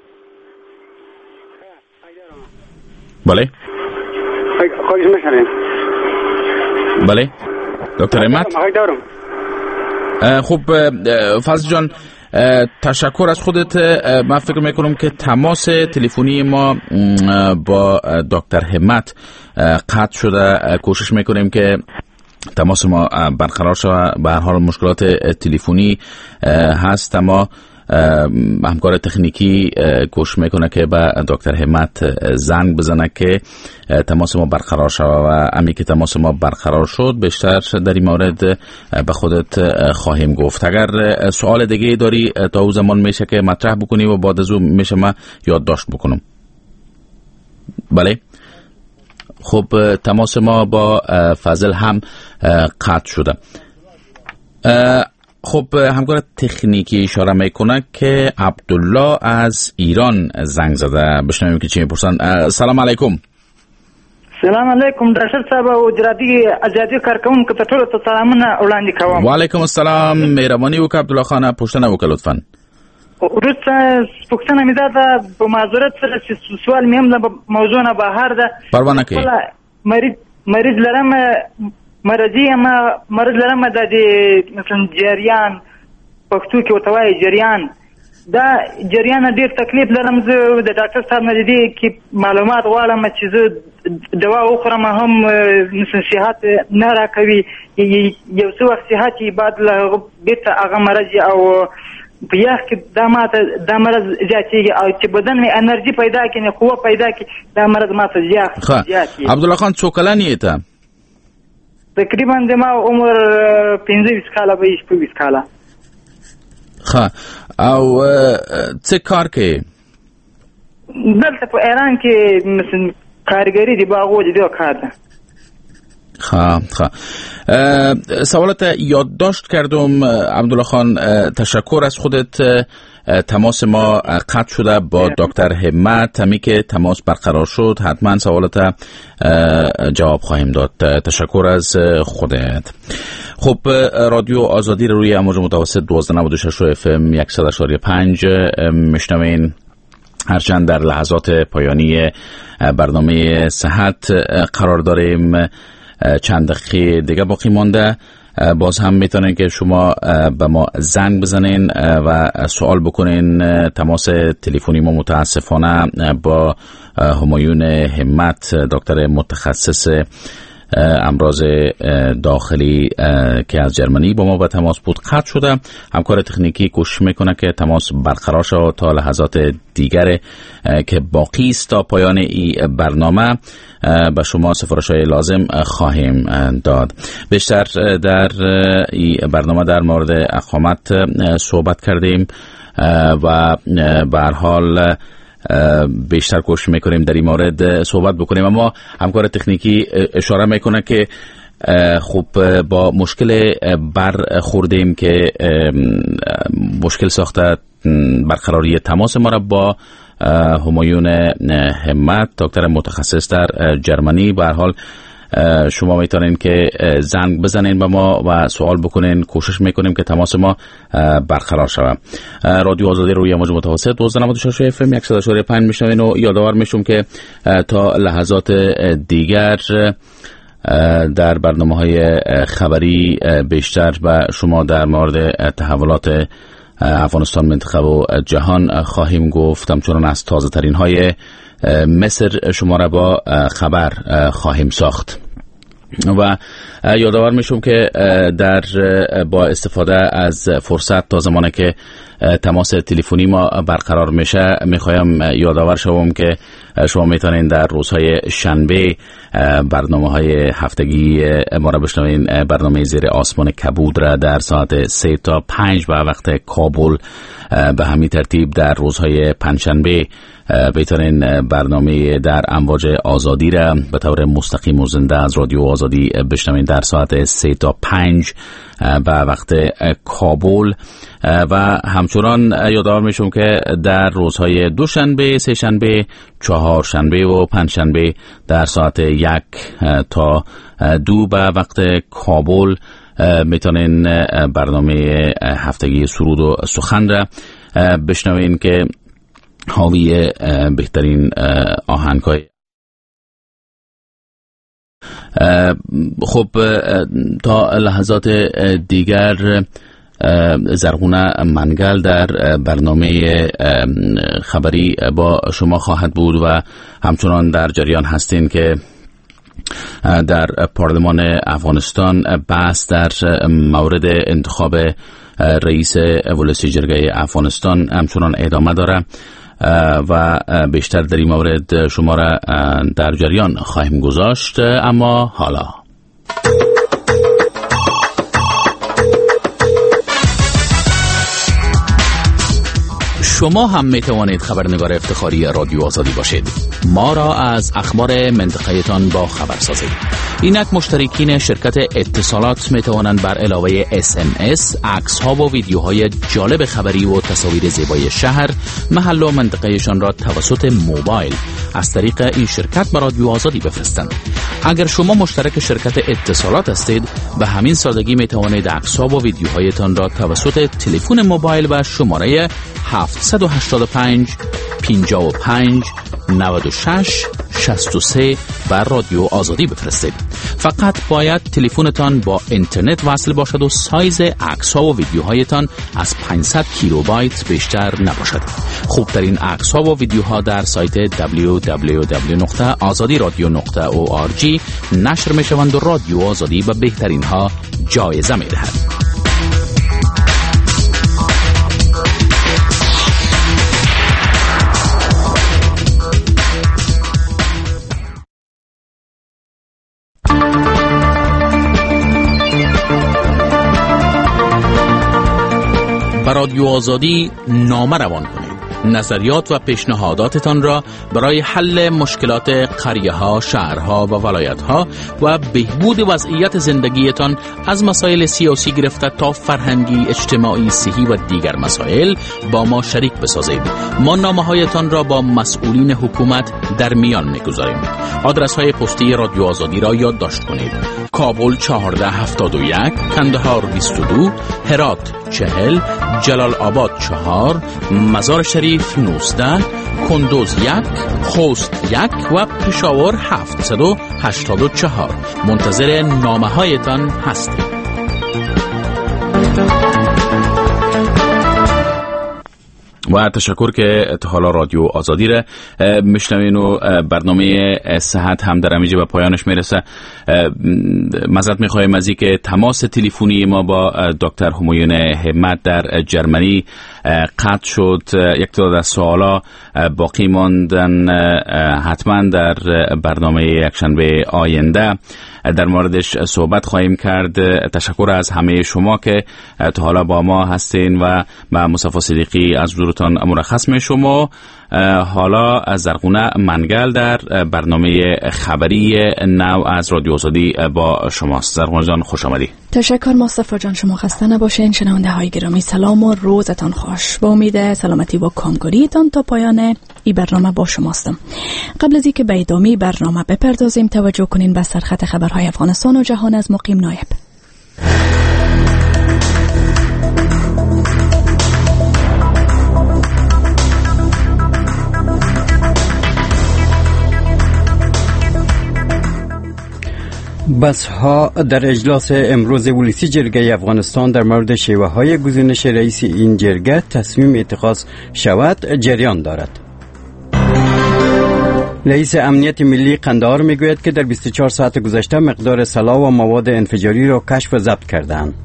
Speaker 1: بله بله دکتر احمد. خب فضل جان تشکر از خودت. من فکر میکنم که تماس تلفنی ما با دکتر همت قطع شده. کوشش میکنیم که تماس ما برقرار شود. به هر حال مشکلات تلفنی هست اما همکار تکنیکی کوشش میکنه که به دکتر همت زنگ بزنه که تماس ما برقرار شد و امی که تماس ما برقرار شد بیشتر در این مورد به خودت خواهیم گفت. اگر سوال دیگه داری تا او زمان میشه که مطرح بکنی و بعد از او میشه ما یادداشت بکنم. بله خب تماس ما با فضل هم قطع شده. خب همکار تکنیکی اشاره میکنه که عبدالله از ایران زنگ زده. بشنویم که چی میپرسن. سلام علیکم.
Speaker 8: سلام علیکم ډاکټر صاحب او جرادي ازادي کارکونکو ته ټول ته سلامونه وړاندې کوم.
Speaker 1: وعلیکم السلام. مهرباني وکړه عبدالله خان پوښتنه وکړه لطفا.
Speaker 8: ورته پوښتنه مې ده په معذرت سره چې سوال مې هم د موضوع نه بهر ده.
Speaker 1: پروا نه کوي.
Speaker 8: مریض لرم مرض لرم د مثلا جریان پښتو کې ورته وایي جریان. دا جریان ډیر تکلیف لرم. زه د ډاکټر صاحب نه دي کې معلومات غواړم چې زه دوا وخورم هم صحت نه راکوي یو څه وخت صحت بعد له بیرته هغه مرض او په یخ کې دا مرض زیاتېږي او چې بدن مې انرژي پیدا کړي قوه پیدا کړي دا مرض ماته زیاتېږي.
Speaker 1: عبدالله خان څو کلن یې ته؟
Speaker 8: تقریبا د ما عمر 15 کاله به 20 کاله.
Speaker 1: ښه او څه کار کوي؟
Speaker 8: دلته په ایران کې مثلا کارګری دی باغو دی کار ده.
Speaker 1: ښه سوالت یادداشت کردم عبدالله خان. تشکر از خودت. تماس ما قطع شده با دکتر همت. همی که تماس برقرار شد حتما سوالت جواب خواهیم داد. تشکر از خودت. خب رادیو آزادی روی امواج متوسط 1296 FM 100.5 میشنوین. هرچند در لحظات پایانی برنامه صحت قرار داریم، چند دقیقه دیگه باقی مانده. باز هم میتونین که شما به ما زنگ بزنین و سوال بکنین. تماس تلفنی ما متاسفانه با همایون همت دکتر متخصص امراض داخلی که از جرمنی با ما به تماس بود قطع شده. همکار تکنیکی کوشش میکنه که تماس برقرار شود تا لحظات دیگر که باقی است تا پایان این برنامه به شما سفارش‌های لازم خواهیم داد. بیشتر در این برنامه در مورد اقامت صحبت کردیم و به هر حال بیشتر کوشش میکنیم در این مورد صحبت بکنیم، اما همکار تکنیکی اشاره میکنه که خب با مشکل برخوردیم که مشکل ساخته برقراری تماس ما را با همایون همت، دکتر متخصص در جرمنی. به هر حال شما میتونین که زنگ بزنین به ما و سوال بکنین، کوشش میکنیم که تماس ما برقرار شود. رادیو آزادی روی موج متوسط 1296 اف ام 104.5 میشنوین و یادآور میشم که تا لحظات دیگر در برنامه‌های خبری بیشتر به شما در مورد تحولات افغانستان، منطقه و جهان خواهیم گفت. همچنان از تازه ترین های مصر شما را با خبر خواهیم ساخت و یادآور میشم که با استفاده از فرصت تا زمانی که تماس تلفنی ما برقرار میشه میخوایم یادآور شوم که شما میتونین در روزهای شنبه برنامه‌های هفتگی ما را بشنوین. برنامه زیر آسمان کبود را در ساعت 3 تا 5 به وقت کابل، به همین ترتیب در روزهای پنجشنبه بهترین برنامه در امواج آزادی را به طور مستقیم و زنده از رادیو آزادی بشنوین در ساعت 3 تا 5 به وقت کابل. و همچنان یادآور میشم که در روزهای دوشنبه، سه شنبه، چهار شنبه و پنج شنبه در ساعت 1 تا 2 به وقت کابل میتونین برنامه هفتگی سرود و سخن را بشنوین که حاوی بهترین آهنگ‌های. خب تا لحظات دیگر زرغونه منگل در برنامه خبری با شما خواهد بود و همچنان در جریان هستین که در پارلمان افغانستان بحث در مورد انتخاب رئیس ولسی جرگه افغانستان همچنان ادامه داره و بیشتر در این مورد شما را در جریان خواهیم گذاشت. اما حالا شما هم می توانید خبرنگار افتخاری رادیو آزادی باشید. ما را از اخبار منطقه‌تان با خبر سازید. اینک مشترکین شرکت اتصالات می توانند بر علاوه SMS عکس ها و ویدیوهای جالب خبری و تصاویر زیبای شهر، محل و منطقهشان را توسط موبایل از طریق این شرکت به رادیو آزادی بفرستند. اگر شما مشترک شرکت اتصالات هستید، به همین سادگی می توانید عکس ها و ویدیوهایتان را توسط تلفن موبایل و شماره 785 55 96 63 بر رادیو آزادی بفرستید. فقط باید تلفنتان با اینترنت وصل باشد و سایز عکس‌ها و ویدیوهایتان از 500 کیلوبایت بیشتر نباشد. خوبترین عکس‌ها و ویدیوها در سایت www.azadiradio.org نشر می‌شوند و رادیو آزادی به بهترین ها جایزه می‌دهد. رادیو آزادی نامه روان کنید. نظریات و پیشنهاداتتان را برای حل مشکلات قریه‌ها، شهرها و ولایت‌ها و بهبود وضعیت زندگیتان از مسائل سیاسی گرفته تا فرهنگی، اجتماعی، صحی و دیگر مسائل با ما شریک بسازید. ما نامه‌هایتان را با مسئولین حکومت در میان می‌گذاریم. آدرس‌های پستی رادیو آزادی را یادداشت کنید: کابل 1471، کندهار 22، هرات 40، جلال آباد 4، مزار شریف 19، کندوز 1، خوست 1 و پشاور 784. منتظر نامه هایتان هستیم. و تشکر که تا حالا رادیو آزادی را میشنوین و برنامه صحت هم در همینجا به پایانش میرسه. معذرت میخوایم از اینکه تماس تلفنی ما با دکتر همایون همت در جرمنی قطع شد. یک تعداد از سوالا باقی ماندن، حتما در برنامه یکشنبه آینده در موردش صحبت خواهیم کرد. تشکر از همه شما که تا حالا با ما هستین و مصطفی صدیقی از حضور موضوعتان مرخص می شما. حالا از زرغونه منگل در برنامه خبری نو از رادیو آزادی با شماست. زرغونه جان خوش آمدی.
Speaker 9: تشکر مصطفی جان، شما خسته نباشین. شنونده های گرامی سلام و روزتان خوش. با امید سلامتی و کامگاریتان تا پایان این برنامه با شماستم. قبل از اینکه به ادامه برنامه بپردازیم توجه کنین به سرخط خبرهای افغانستان و جهان از مقیم نایب.
Speaker 3: بسها در اجلاس امروز ولسی جرگه افغانستان در مورد شیوه های گزینش رئیس این جرگه تصمیم اتخاذ شود جریان دارد. رئیس امنیت ملی قندهار میگوید که در 24 ساعت گذشته مقدار سلاح و مواد انفجاری را کشف و ضبط کردند.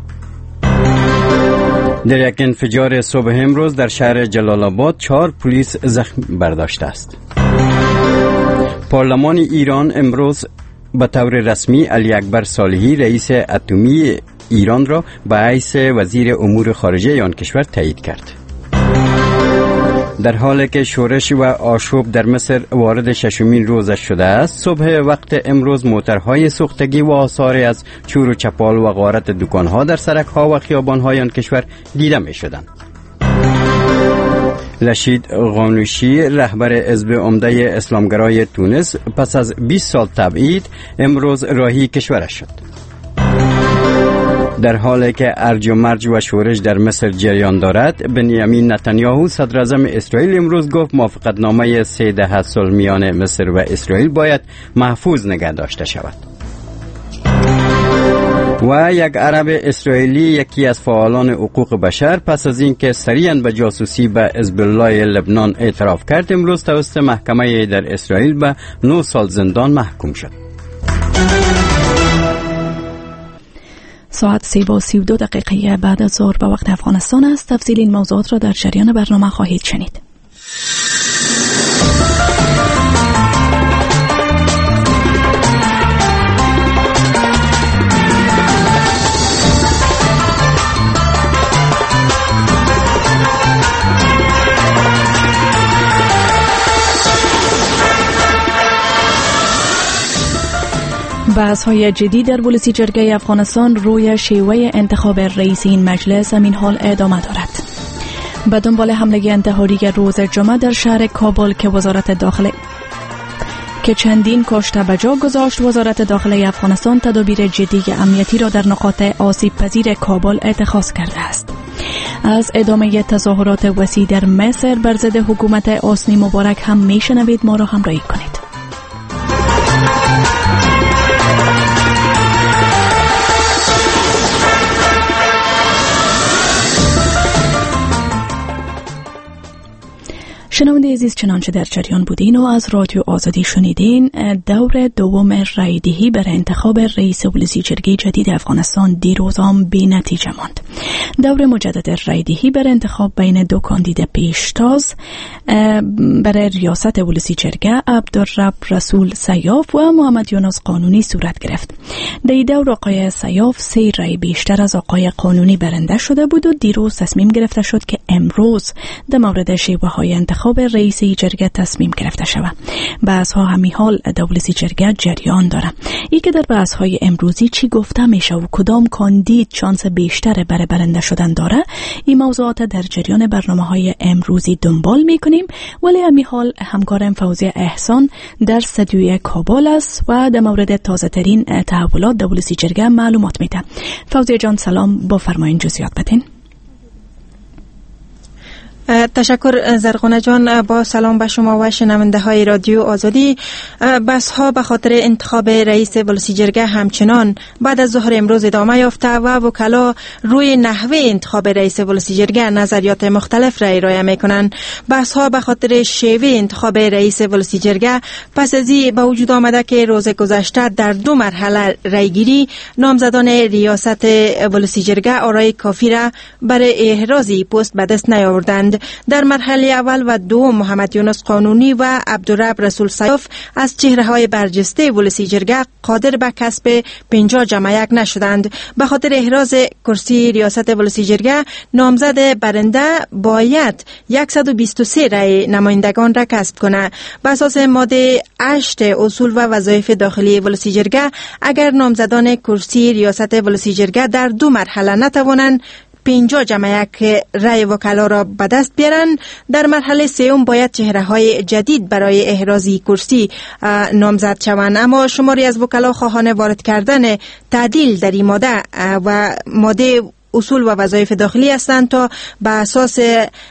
Speaker 3: در یک انفجار صبح امروز در شهر جلال آباد 4 پلیس زخم برداشته است. پارلمان ایران امروز به طور رسمی علی اکبر صالحی رئیس اتمی ایران را به حیث وزیر امور خارجه آن کشور تایید کرد. در حالی که شورش و آشوب در مصر وارد 6مین روزش شده است، صبح وقت امروز موترهای سوختگی و آثاری از چور و چپال و غارت دکانها در سرک‌ها و خیابان‌های آن کشور دیده می‌شدند. رشید غانوشی رهبر حزب عمده اسلامگرای تونس پس از 20 سال تبعید امروز راهی کشورش شد. در حالی که ارج و مرج و شورش در مصر جریان دارد، بنیامین نتانیاهو صدر اعظم اسرائیل امروز گفت موافقتنامه 3 دهه صلح میان مصر و اسرائیل باید محفوظ نگه داشته شود. و یک عرب اسرائیلی یکی از فعالان حقوق بشر پس از اینکه سریعاً به جاسوسی به حزب الله لبنان اعتراف کرد امروز توسط محکمه در اسرائیل به 9 سال زندان محکوم شد.
Speaker 9: ساعت 3:32 بعد از ظهر به وقت افغانستان است. تفصیل این موضوعات را در جریان برنامه خواهید شنید. بحث‌های جدی در ولسی جرگه افغانستان روی شیوه انتخاب رئیس این مجلس همین حال ادامه دارد. به دنبال حمله انتحاری روز جمعه در شهر کابل که وزارت داخله چندین کشته به جا گذاشت، وزارت داخله افغانستان تدابیر جدی امنیتی را در نقاط آسیب پذیر کابل اتخاذ کرده است. از ادامه تظاهرات وسیع در مصر بر ضد حکومت حسنی مبارک هم میشنوید. ما را همراهی کنید. شنونده عزیز، چنانچه در جریان بودین و از رادیو آزادی شنیدین، دور دوم رایدهی برای انتخاب رئیس ولسی جرگه جدید افغانستان دیروز هم بی نتیجه ماند. دور مجدد رایدهی برای انتخاب بین 2 کاندید پیشتاز برای ریاست ولسی جرگه عبدالرب رسول سیاف و محمد یونس قانونی صورت گرفت. در این دور آقای سیاف 3 رای بیشتر از آقای قانونی برنده شده بود و دیروز تصمیم گرفته شد که امروز در مورد شیوه های انتخاب رئیس جرگه تصمیم گرفته شود. بحث ها همین حال در ولسی جرگه جریان داره. ای که در بحث های امروزی چی گفته میشه و کدام کاندید شانس بیشتر برای برنده شدن داره، این موضوعات در جریان برنامه های امروزی دنبال میکنیم. ولی همین حال همکارم فوزیه احسان در استودیوی کابل است و در مورد تازه ترین تحولات در ولسی جرگه معلومات میده. فوزیه جان سلام، با فرمایین جزئیات بدین.
Speaker 10: تشکر زرغونه جان. با سلام به شما و شنونده های رادیو آزادی. بحث ها به خاطر انتخاب رئیس ولسی جرگه همچنان بعد از ظهر امروز ادامه یافته و وکلا روی نحوه انتخاب رئیس ولسی جرگه نظریات مختلف را ارائه میکنند. بحث ها به خاطر شیوه انتخاب رئیس ولسی جرگه پس از این به وجود آمده که روز گذشته در 2 مرحله رایگیری نامزدان ریاست ولسی جرگه آرای کافی را برای احراز پست به دست نیاوردند. شدند. در مرحله اول و دوم محمد یونس قانونی و عبدالرب رسول سیاف از چهره‌های برجسته ولسی جرگه قادر به کسب 50 جمع یک نشدند. به خاطر احراز کرسی ریاست ولسی جرگه نامزد برنده باید 123 رای نمایندگان را کسب کنه. بر اساس ماده 8 اصول و وظایف داخلی ولسی جرگه اگر نامزدان کرسی ریاست ولسی جرگه در دو مرحله نتوانند 50 جمع یک رای وکلا را به دست بیارن، در مرحله سوم باید چهره‌های جدید برای احرازی کرسی نامزد شوند. اما شماری از وکلا خواهان وارد کردن تعدیل در این ماده و ماده اصول و وظایف داخلی هستند تا به اساس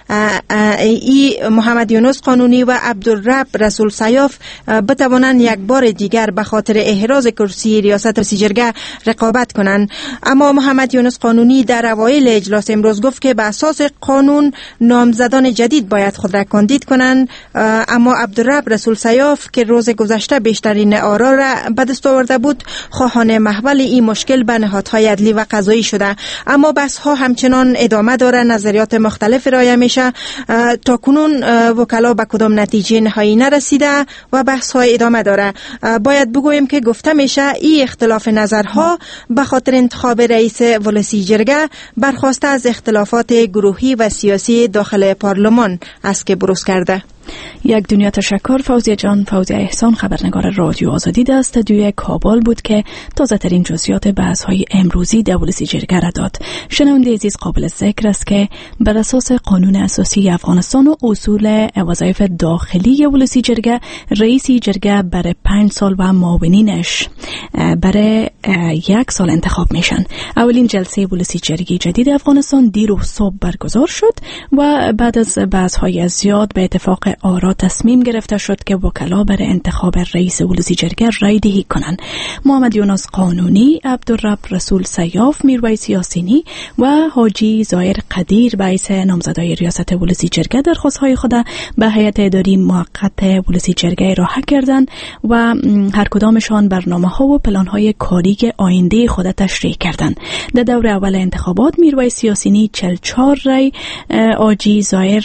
Speaker 10: محمد یونس قانونی و عبدالرب رسول سیاف بتوانند یک بار دیگر به خاطر احراز کرسی ریاست ولسی جرگه رقابت کنند. اما محمد یونس قانونی در اوایل اجلاس امروز گفت که به اساس قانون نامزدان جدید باید خود را کاندید کنند، اما عبدالرب رسول سیاف که روز گذشته بیشترین آرا را به دست آورده بود خواهان محول این مشکل به نهادهای عدلی و قضایی شده. اما بحث ها همچنان ادامه داره، نظریات مختلف ارائه میشه. تا کنون وکلا به کدام نتیجه نهایی نرسیده و بحث ها ادامه داره. باید بگویم که گفته میشه این اختلاف نظرها به خاطر انتخاب رئیس ولسی جرگه برخواسته از اختلافات گروهی و سیاسی داخل پارلمان است که بروز کرده.
Speaker 9: یک دنیا تشکر فوزیه جان. فوزیه احسان خبرنگار رادیو آزادی در استودیوی کابل بود که تازه ترین جزئیات بحث های امروزی در ولسی جرگه را داد. شنونده عزیز قابل ذکر است که بر اساس قانون اساسی افغانستان و اصول وظایف داخلی ولسی جرگه رئیس جرگه برای 5 سال و معاونینش برای 1 سال انتخاب میشن. اولین جلسه ولسی جرگه جدید افغانستان دیروز صبح برگزار شد و بعد از بحث های زیاد به اتفاق آرا تصمیم گرفته شد که وکلا برای انتخاب رئیس ولسی جرگه رای دهی کنند. محمد یونس قانونی، عبدالرب رسول سیاف، میرویس یاسینی و حاجی ظاهر قدیر به حیث نامزدای ریاست ولسی جرگه درخواست‌های خود به هیئت اداری موقت ولسی جرگه ارائه کردند و هر کدامشان برنامه‌ها و پلان‌های کاری آینده خود تشریح کردند. در دور اول انتخابات میرویس یاسینی 44 رای، حاجی ظاهر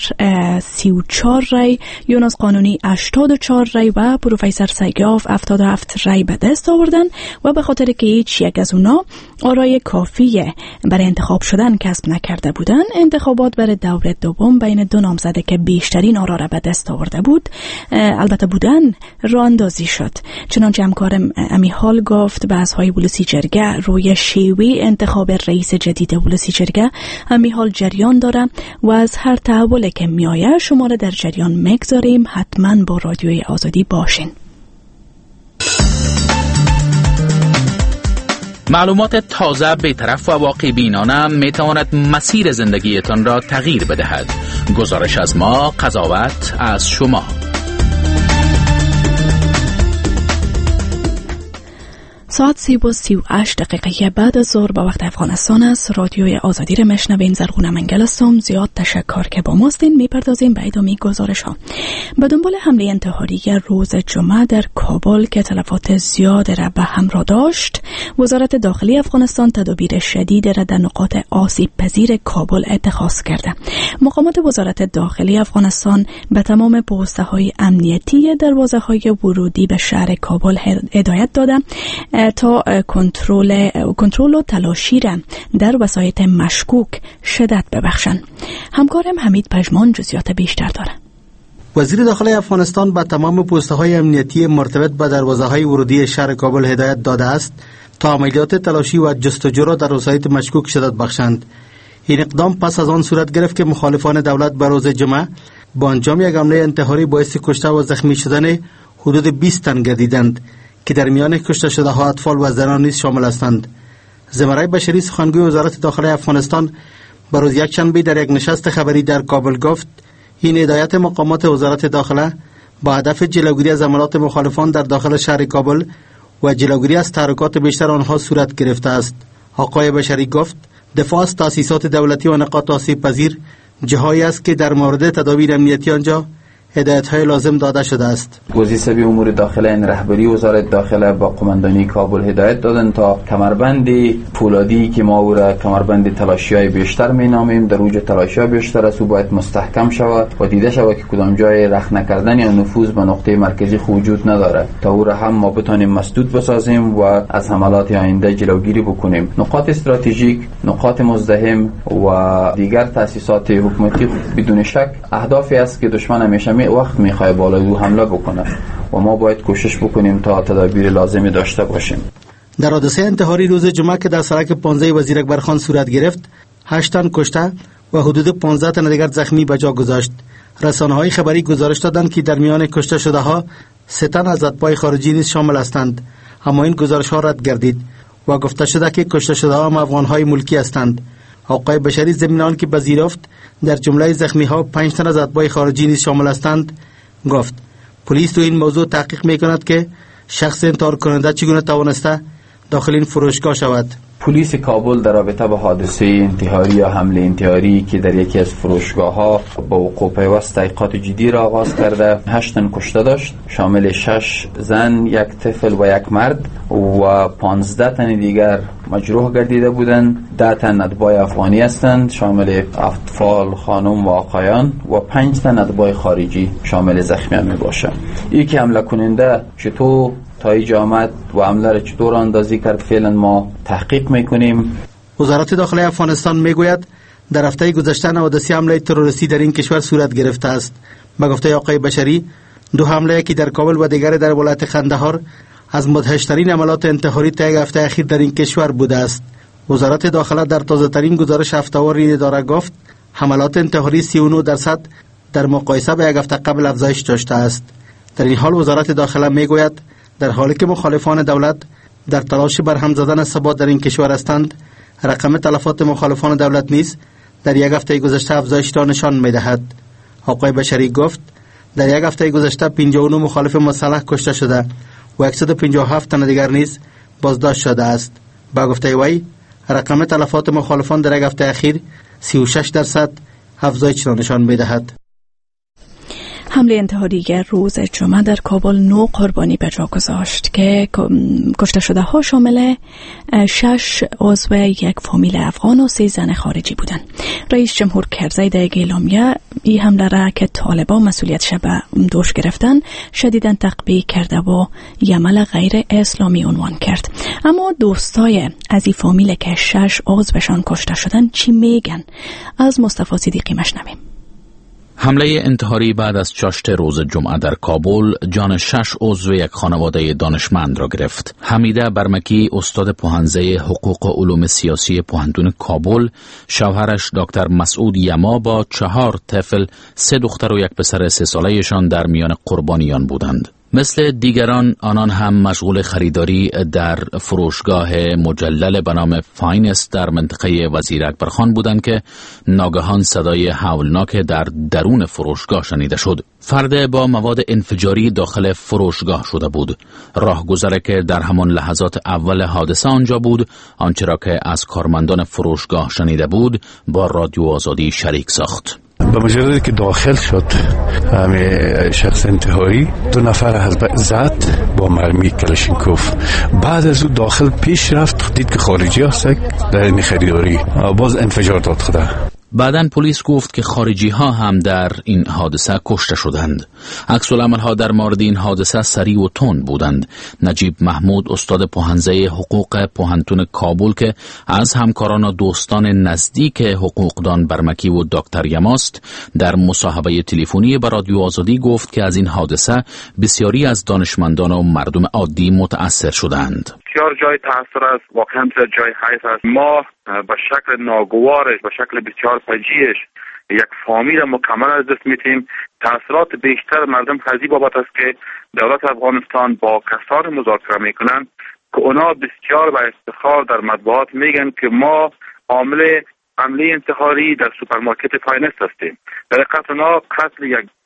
Speaker 9: 34 رای، یونس قانونی 84 رای و پروفسور سیاف 77 رای به دست آوردن و به خاطر که هیچ یک از اونا آرای کافی برای انتخاب شدن کسب نکرده بودن، انتخابات برای دور دوم بین دو نامزده که بیشترین آرا را به دست آورده بود البته بودن راه اندازی شد. چنانچه همکارم امی حال گفت بحث های ولسی جرگه روی شیوه انتخاب رئیس جدید ولسی جرگه امی حال جریان داره و از هر تحولی که میآید شما را در جریان مگذاریم. حتما با رادیوی آزادی باشین.
Speaker 1: معلومات تازه بی‌طرف و واقع بینانه میتواند مسیر زندگیتان را تغییر بدهد. گزارش از ما، قضاوت از شما.
Speaker 9: ساعت 3:38 دقیقه بعد از ظهر به وقت افغانستان است. رادیوی آزادی را میشنوین. زرغونه منگل هستم. زیاد تشکر که با ماستین. میپردازیم به ادامه گزارش ها. به دنبال حمله انتحاری روز جمعه در کابل که تلفات زیاد را به همراه داشت، وزارت داخلی افغانستان تدابیر شدید را در نقاط آسیب پذیر کابل اتخاذ کرده. مقامات وزارت داخلی افغانستان به تمام پوسته های امنیتی دروازه های ورودی به شهر کابل هدایت داده تا کنترل و تلاشی را در وسایط مشکوک شدت ببخشند. همکارم حمید پژمان جزئیات بیشتر داره.
Speaker 11: وزیر داخلی افغانستان به تمام پست‌های امنیتی مرتبط به دروازه‌های ورودی شهر کابل هدایت داده است تا عملیات تلاشی و جستجو را در وسایط مشکوک شدت بخشند. این اقدام پس از آن صورت گرفت که مخالفان دولت به روز جمعه با انجام یک حمله انتحاری باعث کشته و زخمی شدن حدود 20 تن گردیدند که در میان کشته شده ها اطفال و زنان نیز شامل هستند. زمره بشری سخنگوی وزارت داخلی افغانستان به روز یکشنبه در یک نشست خبری در کابل گفت این هدایت مقامات وزارت داخله با هدف جلوگیری از حملات مخالفان در داخل شهر کابل و جلوگیری از تحرکات بیشتر آنها صورت گرفته است. آقای بشری گفت دفاع از تأسیسات دولتی و نقاط آسیب پذیر جاهایی است که در مورد تدابیر امنیتی آنجا هدایت‌های لازم داده شده است.
Speaker 12: وزیر سبی امور داخله این رهبری وزارت داخله با قماندانی کابل هدایت دادن تا کمربند پولادی که ما او را کمربند تلاشی‌های بیشتر می‌نامیم، در اوج تلاشی‌ها بیشتر است و باید مستحکم شود و دیده شود که کدام جای رخ نکردن یا نفوذ به نقطه مرکزی وجود نداره تا او را هم ما بتانیم مسدود بسازیم و از حملات آینده جلوگیری بکنیم. نقاط استراتژیک، نقاط مزدحم و دیگر تأسیسات حکومتی بدون شک اهدافی است که دشمن همیشه وقت میخواد بالای او حمله بکنه و ما باید کوشش بکنیم تا تدابیر لازمی داشته باشیم.
Speaker 11: در حادثه انتحاری روز جمعه که در سرک 15 وزیر اکبرخان صورت گرفت، 8 تن کشته و حدود 15 تن دیگر زخمی به جا گذاشت. رسانه‌های خبری گزارش دادند که در میان کشته شده ها 3 تن از اتباع خارجی نیز شامل هستند، اما این گزارش ها رد گردید و گفته شده که کشته شده ها افغان‌های ملکی هستند. آقای بشری ضمن آنکه پذیرفت در جمله زخمی ها 5 تن از اتباع خارجی نیز شامل هستند، گفت پلیس تو این موضوع تحقیق میکند که شخص انتحار کننده چگونه توانسته داخل این فروشگاه شود.
Speaker 12: پلیس کابل در رابطه با حادثه انتحاری یا حمله انتحاری که در یکی از فروشگاه‌ها با وقوع پیوست تحقیقات جدی را آغاز کرده 8 تن کشته داشت، شامل 6 زن، 1 طفل و 1 مرد و 15 تن دیگر مجروح گردیده بودند. 10 تن اتباع افغانی هستند شامل اطفال، خانم و آقایان و 5 تن اتباع خارجی شامل زخمی می باشند. این که حمله کننده چطور تا اینجا آمد و حمله را چطور اندازی کرد فعلا ما تحقیق میکنیم.
Speaker 11: وزارت داخله افغانستان میگوید در هفته گذشته 93 حمله تروریستی در این کشور صورت گرفته است. به گفته آقای بشری 2 حمله که در کابل و دیگر در ولایت قندهار از مدهشترین عملات انتحاری طی هفته اخیر در این کشور بوده است. وزارت داخله در تازه‌ترین گزارش هفته‌وار اداره گفت حملات انتحاری 39% در مقایسه با یک هفته قبل افزایش داشته است. در این حال وزارت داخله میگوید در حالی که مخالفان دولت در تلاش برهم زدن ثبات در این کشور هستند، رقم تلفات مخالفان دولت نیز در یک هفته گذشته افزایش را نشان می‌دهد. آقای بشری گفت در یک هفته گذشته 59 مخالف مسلح کشته شده و 157 تن دیگر نیز بازداشت شده است. با گفته وی رقم تلفات مخالفان در یک هفته اخیر 36% افزایش را نشان می‌دهد.
Speaker 9: حمله انتحاری روز جمعه در کابل 9 قربانی به جا گذاشت که کشته شده ها شامل 6 عضو یک فامیل افغان و 3 زن خارجی بودند. رئیس جمهور کرزی در اعلامیه این حمله را که طالبان مسئولیتش به دوش گرفتن شدیداً تقبیح کرده و عمل غیر اسلامی عنوان کرد. اما دوستای از این فامیل که 6 عضوشان کشته شدن چی میگن؟ از مصطفی صدیقی مشنویم.
Speaker 1: حمله انتحاری بعد از چاشت روز جمعه در کابل جان 6 عضو یک خانواده دانشمند را گرفت. حمیده برمکی استاد پوهنځی حقوق و علوم سیاسی پوهنتون کابل، شوهرش دکتر مسعود یما با 4 طفل، 3 دختر و 1 پسر 3 ساله‌شان در میان قربانیان بودند. مثل دیگران آنان هم مشغول خریداری در فروشگاه مجلل به نام فاینست در منطقه وزیر اکبرخان بودند که ناگهان صدای هولناک در درون فروشگاه شنیده شد. فرد با مواد انفجاری داخل فروشگاه شده بود. راهگذر که در همان لحظات اول حادثه آنجا بود، آنچه را که از کارمندان فروشگاه شنیده بود با رادیو آزادی شریک ساخت.
Speaker 13: به مجردی که داخل شد همه شخص انتحاری 2 نفر از زد با مرمی کلاشینکوف. بعد از او داخل پیش رفت، دید که خارجی هست در این خریداری، باز انفجار داد خدا.
Speaker 1: بعداً پلیس گفت که خارجی ها هم در این حادثه کشته شدند. عکس العمل ها در مورد این حادثه سریع و تند بودند. نجیب محمود استاد پوهنځی حقوق پوهنتون کابل که از همکاران و دوستان نزدیک حقوقدان برمکی و دکتر یماست، در مصاحبه تلفنی با رادیو آزادی گفت که از این حادثه بسیاری از دانشمندان و مردم عادی متأثر شدند.
Speaker 14: بسیار جای تأثیر است، واقعا جای حیف است. ما به شکل ناگوارش، به شکل بسیار فجیعش یک فامیل مکمل از دست میتیم. تأثیرات بیشتر مردم خزی بابت است که دولت افغانستان با کسان مذاکره میکنن که اونا بسیار با افتخار در مطبوعات میگن که ما عامل حمله انتحاری در سوپرمارکت فاینست هستیم. در حقیقت اونا قتل یک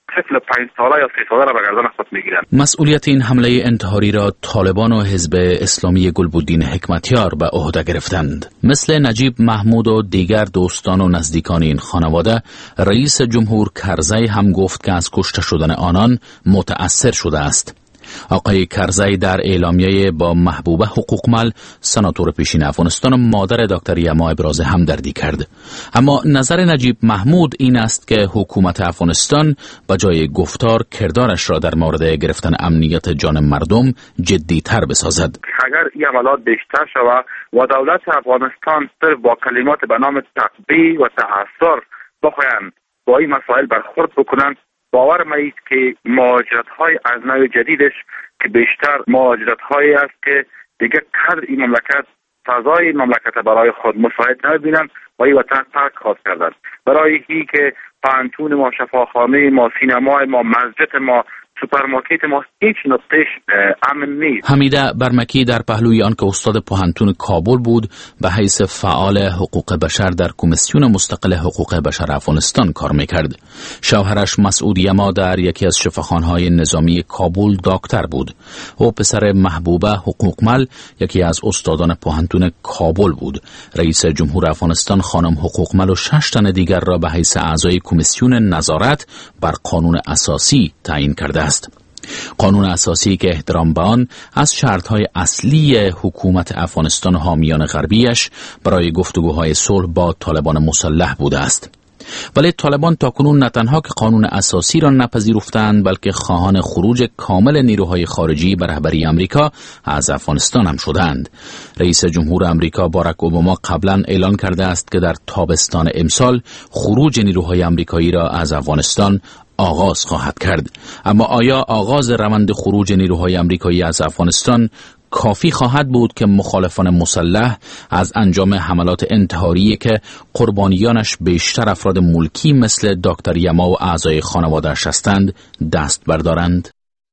Speaker 14: طفل 5 ساله یا 3 ساله را به گردن خود میگیرند.
Speaker 1: مسئولیت این حمله انتحاری را طالبان و حزب اسلامی گلبدین حکمتیار به عهده گرفتند. مثل نجیب محمود و دیگر دوستان و نزدیکان این خانواده، رئیس جمهور کرزی هم گفت که از کشته شدن آنان متأثر شده است. آقای کرزی در اعلامیه با محبوبه حقوقمل، سناتور پیشین افغانستان و مادر دکتر یما ابراز همدردی کرد. اما نظر نجیب محمود این است که حکومت افغانستان به جای گفتار کردارش را در مورد گرفتن امنیت جان مردم جدی تر بسازد.
Speaker 14: اگر این عملات بیشتر شود و دولت افغانستان صرف با کلمات به نام تقبیح و تحسر بخواهند با این مسائل برخورد بکنند، باور مایید که مهاجرت‌های از نوع جدیدش که بیشتر مهاجرت‌هایی است که دیگه قدر این مملکت فضای مملکت برای خود مساعد نبینند و این وطن ترک خواهد کردند. برای هی که پانتون ما، شفاخانه ما، سینمای ما، مسجد ما، سوپرمارکت ما هیچ نقطهش امن نیست.
Speaker 1: حمیده برمکی در پهلوی آن که استاد پوهنتون کابل بود به حیث فعال حقوق بشر در کمیسیون مستقل حقوق بشر افغانستان کار میکرد. شوهرش مسعود یما در یکی از شفاخانه‌های نظامی کابل دکتر بود. او پسر محبوبه حقوقمل یکی از استادان پوهنتون کابل بود. رئیس جمهور افغانستان خانم حقوقمل و 6 تن دیگر را به حیث اعضای کمیسیون نظارت بر قانون اساسی تعیین کرده است. قانون اساسی که احترام به آن از شرطهای اصلی حکومت افغانستان و حامیان غربیش برای گفتگوهای صلح با طالبان مسلح بوده است. ولی طالبان تاکنون نه تنها که قانون اساسی را نپذیرفتند بلکه خواهان خروج کامل نیروهای خارجی به رهبری امریکا از افغانستان هم شدند. رئیس جمهور امریکا باراک اوباما قبلا اعلان کرده است که در تابستان امسال خروج نیروهای امریکایی را از افغانستان آغاز خواهد کرد. اما آیا آغاز روند خروج نیروهای امریکایی از افغانستان کافی خواهد بود که مخالفان مسلح از انجام حملات انتحاری که قربانیانش بیشتر افراد ملکی مثل دکتر یما و اعضای خانواده‌اش هستند دست بردارند؟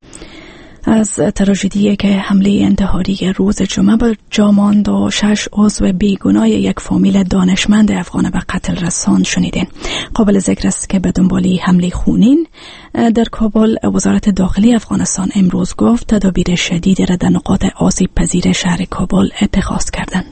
Speaker 9: از تراژدی که حمله انتحاری روز جمعه به جا ماند و 6 عضو بیگناه یک فامیل دانشمند افغان به قتل رساند شنیدین. قابل ذکر است که به دنبال حمله خونین در کابل، وزارت داخلی افغانستان امروز گفت تدابیر شدیدی را در نقاط آسیب پذیر شهر کابل اتخاذ کردند.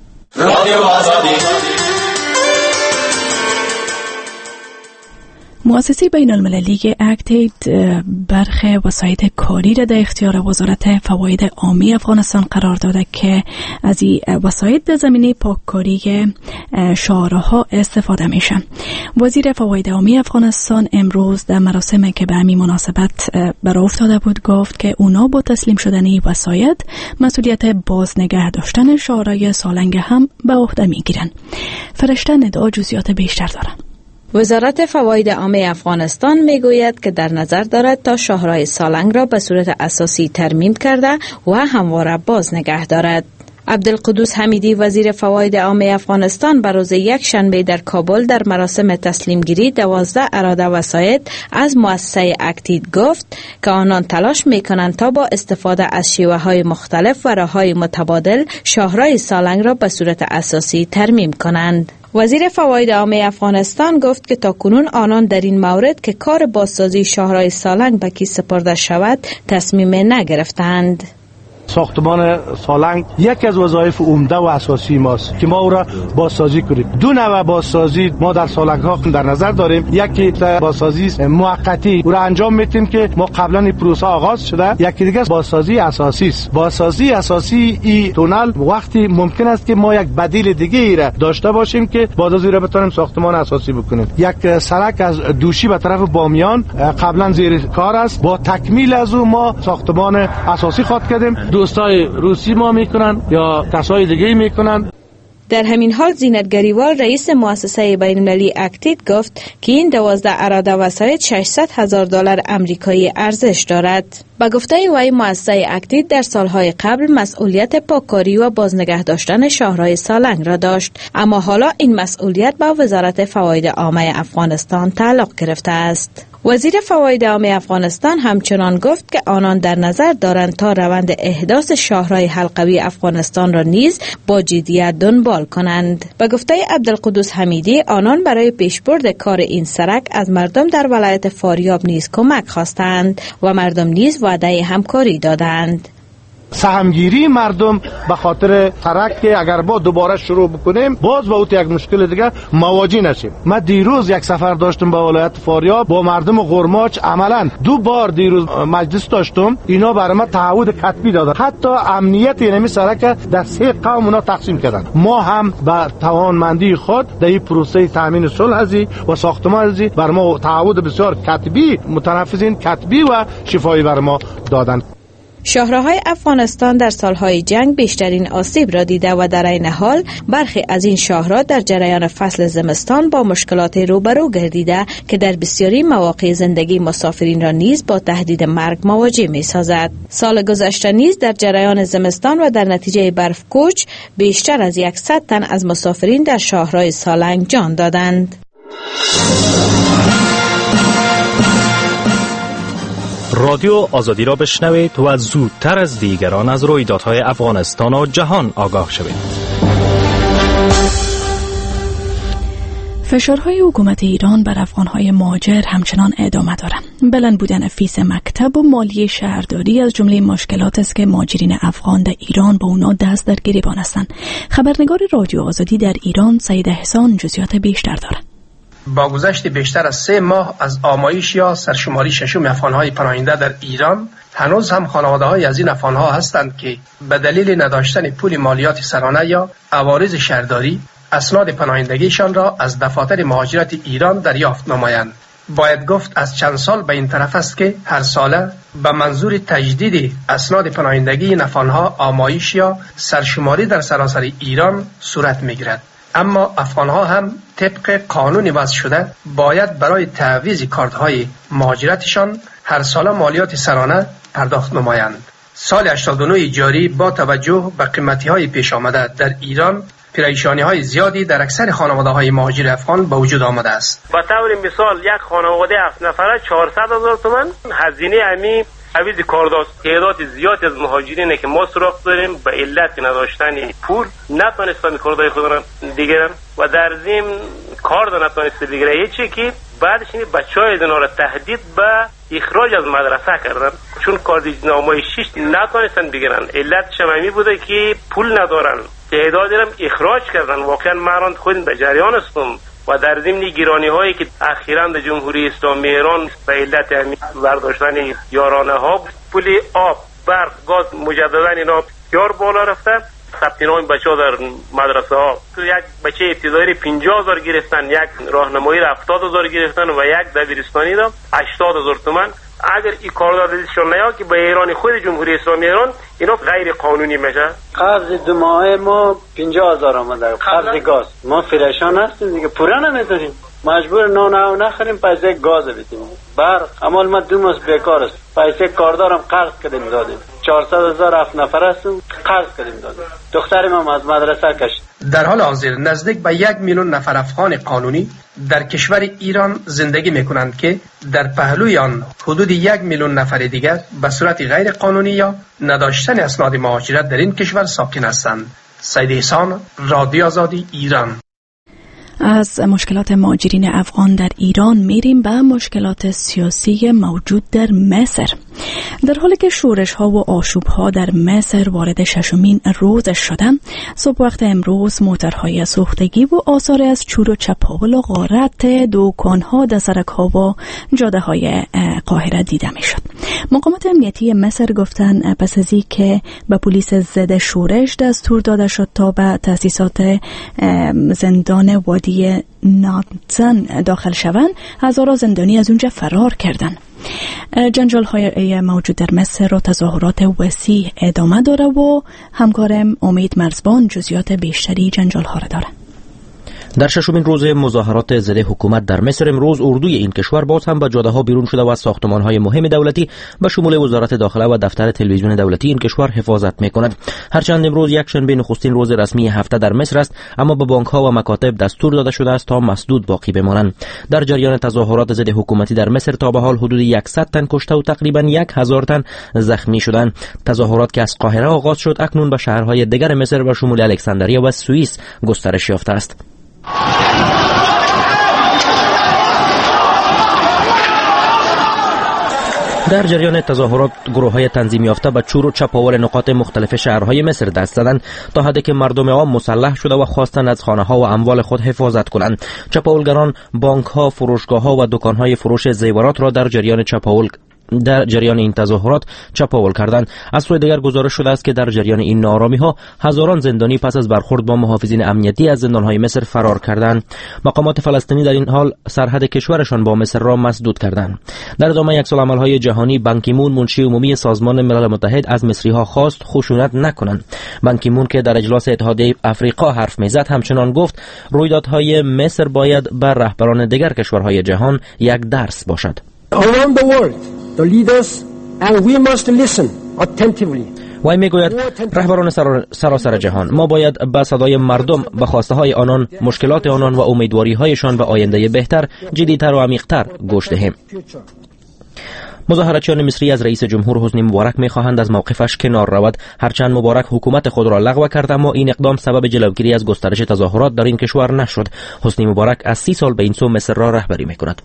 Speaker 9: مؤسسه بین المللی اکتید برخی وسایط کاری را در اختیار وزارت فواید عامه افغانستان قرار داده که از این وسایط در زمینه پاککاری شارع‌ها استفاده میشه. وزیر فواید عامه افغانستان امروز در مراسمی که به همین مناسبت برآ افتاده بود گفت که اونا با تسلیم شدن این وسایط مسئولیت بازنگه داشتن شارع سالنگ هم به عهده میگیرن. فرشته ندا جزئیات بیشتر داره.
Speaker 15: وزارت فواید عامه افغانستان میگوید که در نظر دارد تا شاهراه سالنگ را به صورت اساسی ترمیم کرده و همواره باز نگه دارد. عبدالقدوس حمیدی وزیر فواید عامه افغانستان بر روز یکشنبه در کابل در مراسم تسلیم گیری 12 اراده وسایط از مؤسسه اکتید گفت که آنان تلاش میکنند تا با استفاده از شیوه‌های مختلف و راه‌های متبادل شاهراه سالنگ را به صورت اساسی ترمیم کنند. وزیر فواید عامه افغانستان گفت که تاکنون آنان در این مورد که کار بازسازی شاهراه سالنگ به کی سپرده شود تصمیم نگرفتند.
Speaker 16: ساختمان سالنگ یکی از وظایف عمده و اساسی ماست که ما او را بازسازی کنیم. دو نوع بازسازی ما در سالنگ ها در نظر داریم. یکی بازسازی موقتی او را انجام میدیم که ما قبلا این پروسه آغاز شده. یکی دیگه بازسازی اساسی است. بازسازی اساسی این تونل وقتی ممکن است که ما یک بدیل دیگه ای را داشته باشیم که بعد از این را بتونیم ساختمان اساسی بکنیم. یک سرک از دوشی به طرف بامیان قبلا زیر کار است. با تکمیل از او ما ساختمان اساسی خواهد کردیم. دوستای روسی ما میکنن یا کسای دیگه میکنن.
Speaker 15: در همین حال زینت گریوال رئیس مؤسسه بین المللی اکتید گفت که این 12 اراده وسایط $600,000 آمریکایی ارزش دارد. به گفته وی مؤسسه اکتید در سالهای قبل مسئولیت پاککاری و بازنگه داشتن شاهراه سالنگ را داشت، اما حالا این مسئولیت به وزارت فواید عامه افغانستان تعلق گرفته است. وزیر فواید عامه افغانستان همچنان گفت که آنان در نظر دارند تا روند احداث شاهراه حلقوی افغانستان را نیز با جدیت دنبال کنند. به گفته عبدالقدوس حمیدی، آنان برای پیشبرد کار این سرک از مردم در ولایت فاریاب نیز کمک خواستند و مردم نیز وعده همکاری دادند.
Speaker 16: سهمگیری مردم به خاطر ترک که اگر با دوباره شروع بکنیم باز با اوت یک مشکل دیگه مواجه نشیم. من دیروز یک سفر داشتم به ولایت فاریاب با مردم غرماچ، عملا 2 بار دیروز مجلس داشتم، اینا برای ما تعهد کتبی دادن، حتی امنیت اینمی سرک در 3 قوم اونا تقسیم کردن. ما هم به توانمندی خود در این پروسه تامین صلح ازی و ساختمان ازی بر ما تعهد بسیار کتبی، متنفذین کتبی و شفایی بر ما دادن.
Speaker 15: شاهراه‌های افغانستان در سالهای جنگ بیشترین آسیب را دیده و در این حال برخی از این شاهراه در جریان فصل زمستان با مشکلات روبرو گردیده که در بسیاری مواقع زندگی مسافرین را نیز با تهدید مرگ مواجه می‌سازد. سال گذشته نیز در جریان زمستان و در نتیجه برف کوچ بیشتر از 100 تن از مسافرین در شاهراه سالنگ جان دادند.
Speaker 17: رادیو آزادی را بشنوید و زودتر از دیگران از رویدادهای افغانستان و جهان آگاه شوید.
Speaker 9: فشارهای حکومت ایران بر افغانهای مهاجر همچنان ادامه دارد. بلند بودن فیس مکتب و مالی شهرداری از جمله مشکلات است که مهاجرین افغان در ایران با اونا دست در گریبان هستند. خبرنگار رادیو آزادی در ایران سید احسان جزئیات بیشتر دارد.
Speaker 18: با گذشت بیشتر از 3 ماه از آمایش یا سرشماری ششم افغانهای پناهنده در ایران، هنوز هم خانواده‌های از این افغانها هستند که به دلیل نداشتن پول مالیات سرانه یا عوارض شهرداری اسناد پناهندگیشان را از دفاتر مهاجرت ایران دریافت نمایند. باید گفت از چند سال به این طرف است که هر ساله به منظور تجدید اسناد پناهندگی این افغانها آمایش یا سرشماری در سراسر ایران صورت می‌گیرد. اما افغانها هم طبق قانون وضع شده باید برای تعویض کارت‌های مهاجرتشان هر سال مالیات سرانه پرداخت نمایند. سال 89 جاری با توجه به قیمتی‌های پیش آمده در ایران، پریشانی‌های زیادی در اکثر خانواده‌های مهاجر افغان به وجود آمده است.
Speaker 19: به طور مثال یک خانواده 7 نفره 400,000 تومان هزینه امی تعویض کارداست. تعداد زیادی از مهاجرینه که ما سراغ داریم به علت نداشتن پول نتونستن کاردای خود را دیگرن و در ضمن کارد نتونسته بگیره، هیچی که بعدش این بچهای اینا را تهدید به اخراج از مدرسه کردن چون کارد نامه 6 نتونستن بگیرن. علتش هم بوده که پول ندارن، تعدادی را اخراج کردن. واقعا من خود به جریان هستم و در ضمن گرانی هایی که اخیراً در جمهوری اسلامی ایران به علت برداشتن یارانه ها پول آب، برق، گاز مجددا اینا بسیار بالا رفته. ثبت نام بچه‌ها در مدرسه ها، یک بچه ابتدایی 50,000 گرفتن، یک راهنمایی 70,000 گرفتن و یک دبیرستانی را 80,000 تومان. اگر این کاردار دستشون نیا که به ایران خود جمهوری اسلامی ایران اینا غیر قانونی میشه.
Speaker 20: قرض 2 ماهه ما 50,000 آمده، قرض گاز. ما فریشان هستیم دیگه، پورا نمیتونیم، مجبور نان نخریم، پیسه گاز بدیم. برق عمل ما 2 ماه بیکار است، پیسه کاردارم قرض کردیم دادیم. 400,000 7 نفر هستیم، قرض کردیم دادیم. دخترم هم از مدرسه کشید.
Speaker 18: در حال حاضر نزدیک به 1 میلیون نفر افغان قانونی در کشور ایران زندگی میکنند که در پهلوی آن حدود 1 میلیون نفر دیگر به صورت غیر قانونی یا نداشتن اسناد مهاجرت در این کشور ساکن هستند. سید احسان، رادیو آزادی ایران.
Speaker 9: از مشکلات مهاجرین افغان در ایران میریم به مشکلات سیاسی موجود در مصر. در حالی که شورش ها و آشوب ها در مصر وارد 6مین روز شدند، صبح وقت امروز موترهای سوختگی و آثار از چور و چپاول و غارت دکان ها در سرک ها و جاده های قاهره دیده می شد. مقامات امنیتی مصر گفتن پس از اینکه به پلیس ضد شورش دستور داده شد تا به تأسیسات زندان وادی ناتزن داخل شوند، هزاران زندانی از اونجا فرار کردند. جنجال های موجود در مصر و تظاهرات وسیع ادامه داره و همکارم امید مرزبان جزئیات بیشتری جنجال ها را داره.
Speaker 21: در ششمین روز مظاهرات ضد حکومت در مصر امروز اردوی این کشور باز هم به جاده‌ها بیرون شده و از ساختمان‌های مهم دولتی به شمول وزارت داخله و دفتر تلویزیون دولتی این کشور حفاظت می‌کند. هرچند امروز یک شنبه نخستین روز رسمی هفته در مصر است، اما به بانک‌ها و مکاتب دستور داده شده است تا مسدود باقی بمانند. در جریان تظاهرات ضد حکومتی در مصر تا به حال حدود 100 تن کشته و تقریباً 1000 تن زخمی شدند. تظاهرات که از قاهره آغاز شد اکنون به شهرهای دیگر مصر و شمول الکساندریه و سوئیس گسترش یافته است. در جریان تظاهرات گروه‌های تنظیم یافته به چور و چپاول نقاط مختلف شهرهای مصر دست زدند تا حدی که مردم عام مسلح شده و خواستند از خانه‌ها و اموال خود حفاظت کنند. چپاولگران بانک‌ها، فروشگاه‌ها و دکان‌های فروش زیورات را در جریان این تظاهرات چپاول کردند. از سوی دیگر گزارش شده است که در جریان این ناآرامی‌ها هزاران زندانی پس از برخورد با محافظین امنیتی از زندان‌های مصر فرار کردند. مقامات فلسطینی در این حال سرحد کشورشان با مصر را مسدود کردند. در ادامه یکسالعمل‌های جهانی بان کی مون منشی عمومی سازمان ملل متحد از مصری‌ها خواست خشونت نکنند. بان کی مون که در اجلاس اتحادیه آفریقا حرف می‌زد همچنان گفت رویدادهای مصر باید بر رهبران دیگر کشورهای جهان یک درس باشد.
Speaker 22: Around the world, the leaders and we must listen attentively.
Speaker 21: وی میگوید رهبران سراسر جهان ما باید به صدای مردم، به خواسته های آنان، مشکلات آنان و امیدواری هایشان و آینده بهتر، جدی‌تر و عمیق‌تر گوش دهیم. مظاهراتچیان مصری از رئیس جمهور حسنی مبارک می‌خواهند از موقفش کنار رود. هرچند مبارک حکومت خود را لغو کرد، اما این اقدام سبب جلوگیری از گسترش تظاهرات در این کشور نشد. حسنی مبارک از 30 سال به این سو مصر را رهبری می‌کند.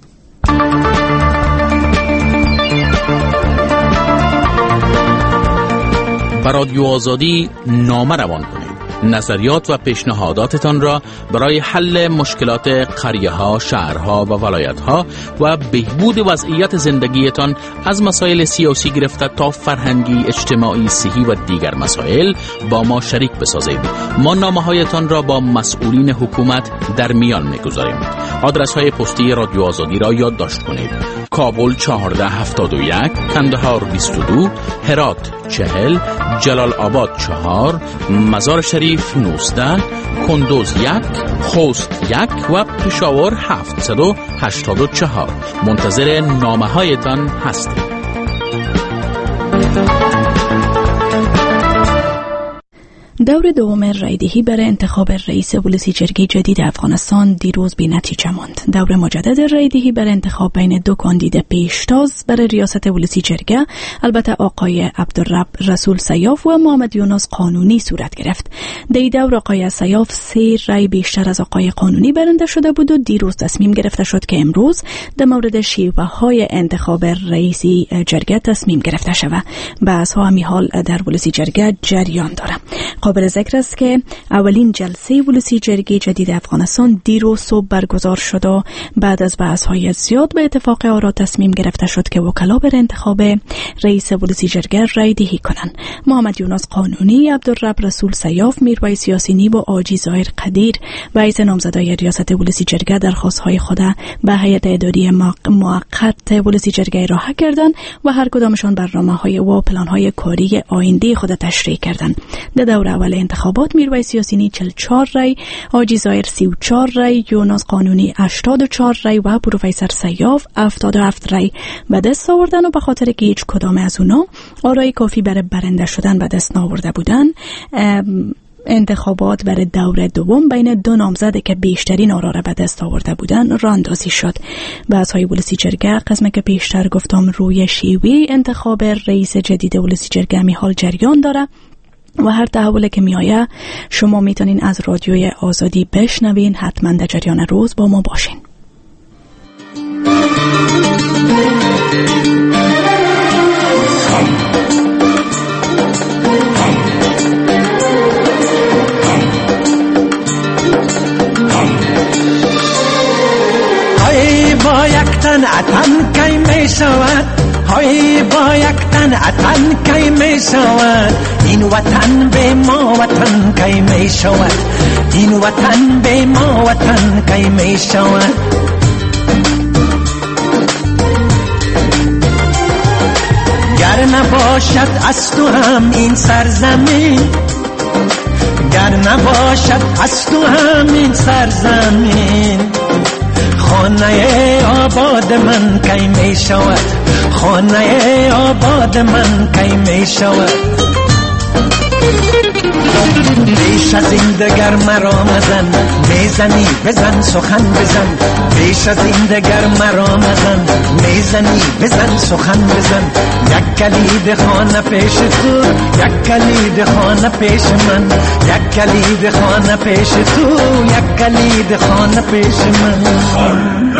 Speaker 1: به رادیو آزادی نامه روان کنید. نظریات و پیشنهاداتتان را برای حل مشکلات قریه‌ها، شهرها و ولایت‌ها و بهبود وضعیت زندگیتان از مسائل سیاسی گرفته تا فرهنگی، اجتماعی، صحی و دیگر مسائل با ما شریک بسازید. ما نامه‌هایتان را با مسئولین حکومت در میان می‌گذاریم. آدرس‌های پستی رادیو آزادی را یادداشت کنید: کابل 1471، کندهار 22، هرات 40، جلال آباد 4، مزار شریف 19، کندوز 1، خوست 1 و پشاور 784. منتظر نامه هایتان هستیم.
Speaker 9: دور دوم رایدهی برای انتخاب رئیس ولسی جرگه جدید افغانستان دیروز بی نتیجه ماند. دور مجدد رایدهی برای انتخاب بین دو کاندید پیشتاز برای ریاست ولسی جرگه، البته آقای عبدالرب رسول سیاف و محمد یونس قانونی صورت گرفت. در دور آقای سیاف 3 رای بیشتر از آقای قانونی برنده شده بود و دیروز تصمیم گرفته شد که امروز در مورد شیوه های انتخاب رئیس جرگه تصمیم گرفته شود. بحث ها همی حال در ولسی جرگه جریان دارد. قابل ذکر است که اولین جلسه ولسی جرگه جدید افغانستان دیروز صبح برگزار شد و بعد از بحث‌های زیاد به اتفاق آرا تصمیم گرفته شد که وکلا بر انتخاب رئیس ولسی جرگه رای دهی کنند. محمد یونس قانونی، عبدالرب رسول سیاف، میرویس یاسینی و آجی ظاهر قدیر و ایز نامزدای ریاست ولسی جرگه درخواست‌های خود به هیئت اداری موقت ولسی جرگه ارائه کردند و هر کدامشان برنامه‌های و پلان‌های کاری آینده خود تشریح کردند. در دور اول انتخابات میرویس یاسینی 44 رای، آجی ظاهر 34 رای، یونس قانونی 84 رای و پروفسور سیاف 77 رای به دست آوردن و به خاطر که هیچ کدام از اونا آرای کافی برای برنده شدن به دست نآورده بودن، انتخابات برای دور دوم بین دو نامزد که بیشترین آرا را به دست آورده بودند راه اندازی شد. بحث‌های ولسی جرگه قسم که پیشتر گفتم روی شیوه انتخاب رئیس جدید ولسی جرگه می حال جریان داره و هر تحولی که می آید شما میتونین از رادیوی آزادی بشنوین. حتما در جریان روز با ما باشین.
Speaker 23: های با یک تن اتن کی می شود، های با یک تن اتن کی می شود، این وطن به ما وطن کی می شود، این وطن به ما وطن کی می شود. گر نباشد از تو هم این سرزمین، گر نباشد از تو همین سرزمین، خانه آباد من کی می شود، خانه آباد من کی می شود. بیش از این دگر مرا مزن، میزنی بزن سخن بزن، بیش از این دگر مرا مزن، میزنی بزن سخن بزن. یک کلید خانه پیش تو، یک کلید خانه پیش من، یک کلید خانه پیش تو، یک کلید خانه پیش من.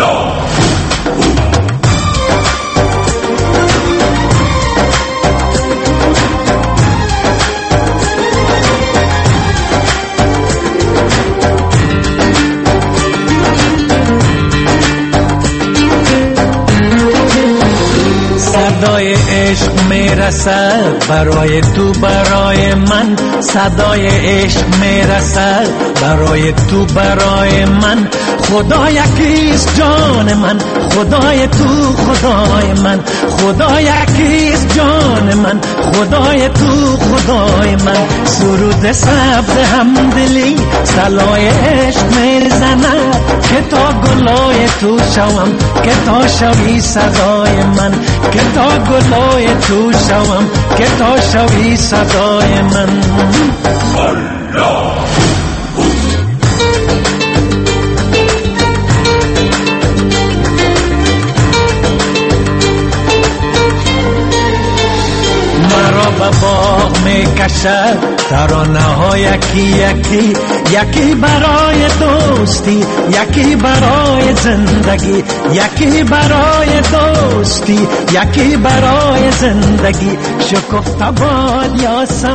Speaker 23: صدای عشق میرسد برای تو برای من، صدای عشق میرسد برای تو برای من. خدا یکیست جان من، خدای تو خدای من، خدا یکیست جان من، خدای تو خدای من. سرود سبز همدلی صلای عشق میزند که تا گلای تو شوم، که تا شوی صدای من، که تا گلای تو شوم، که تا شوی صدای من. مرا به باغ می کشد ترانه ها یکی یکی، یکی برای دوستی، یکی برای زندگی، یکی برای دوستی، یکی برای زندگی. شکفته باد یا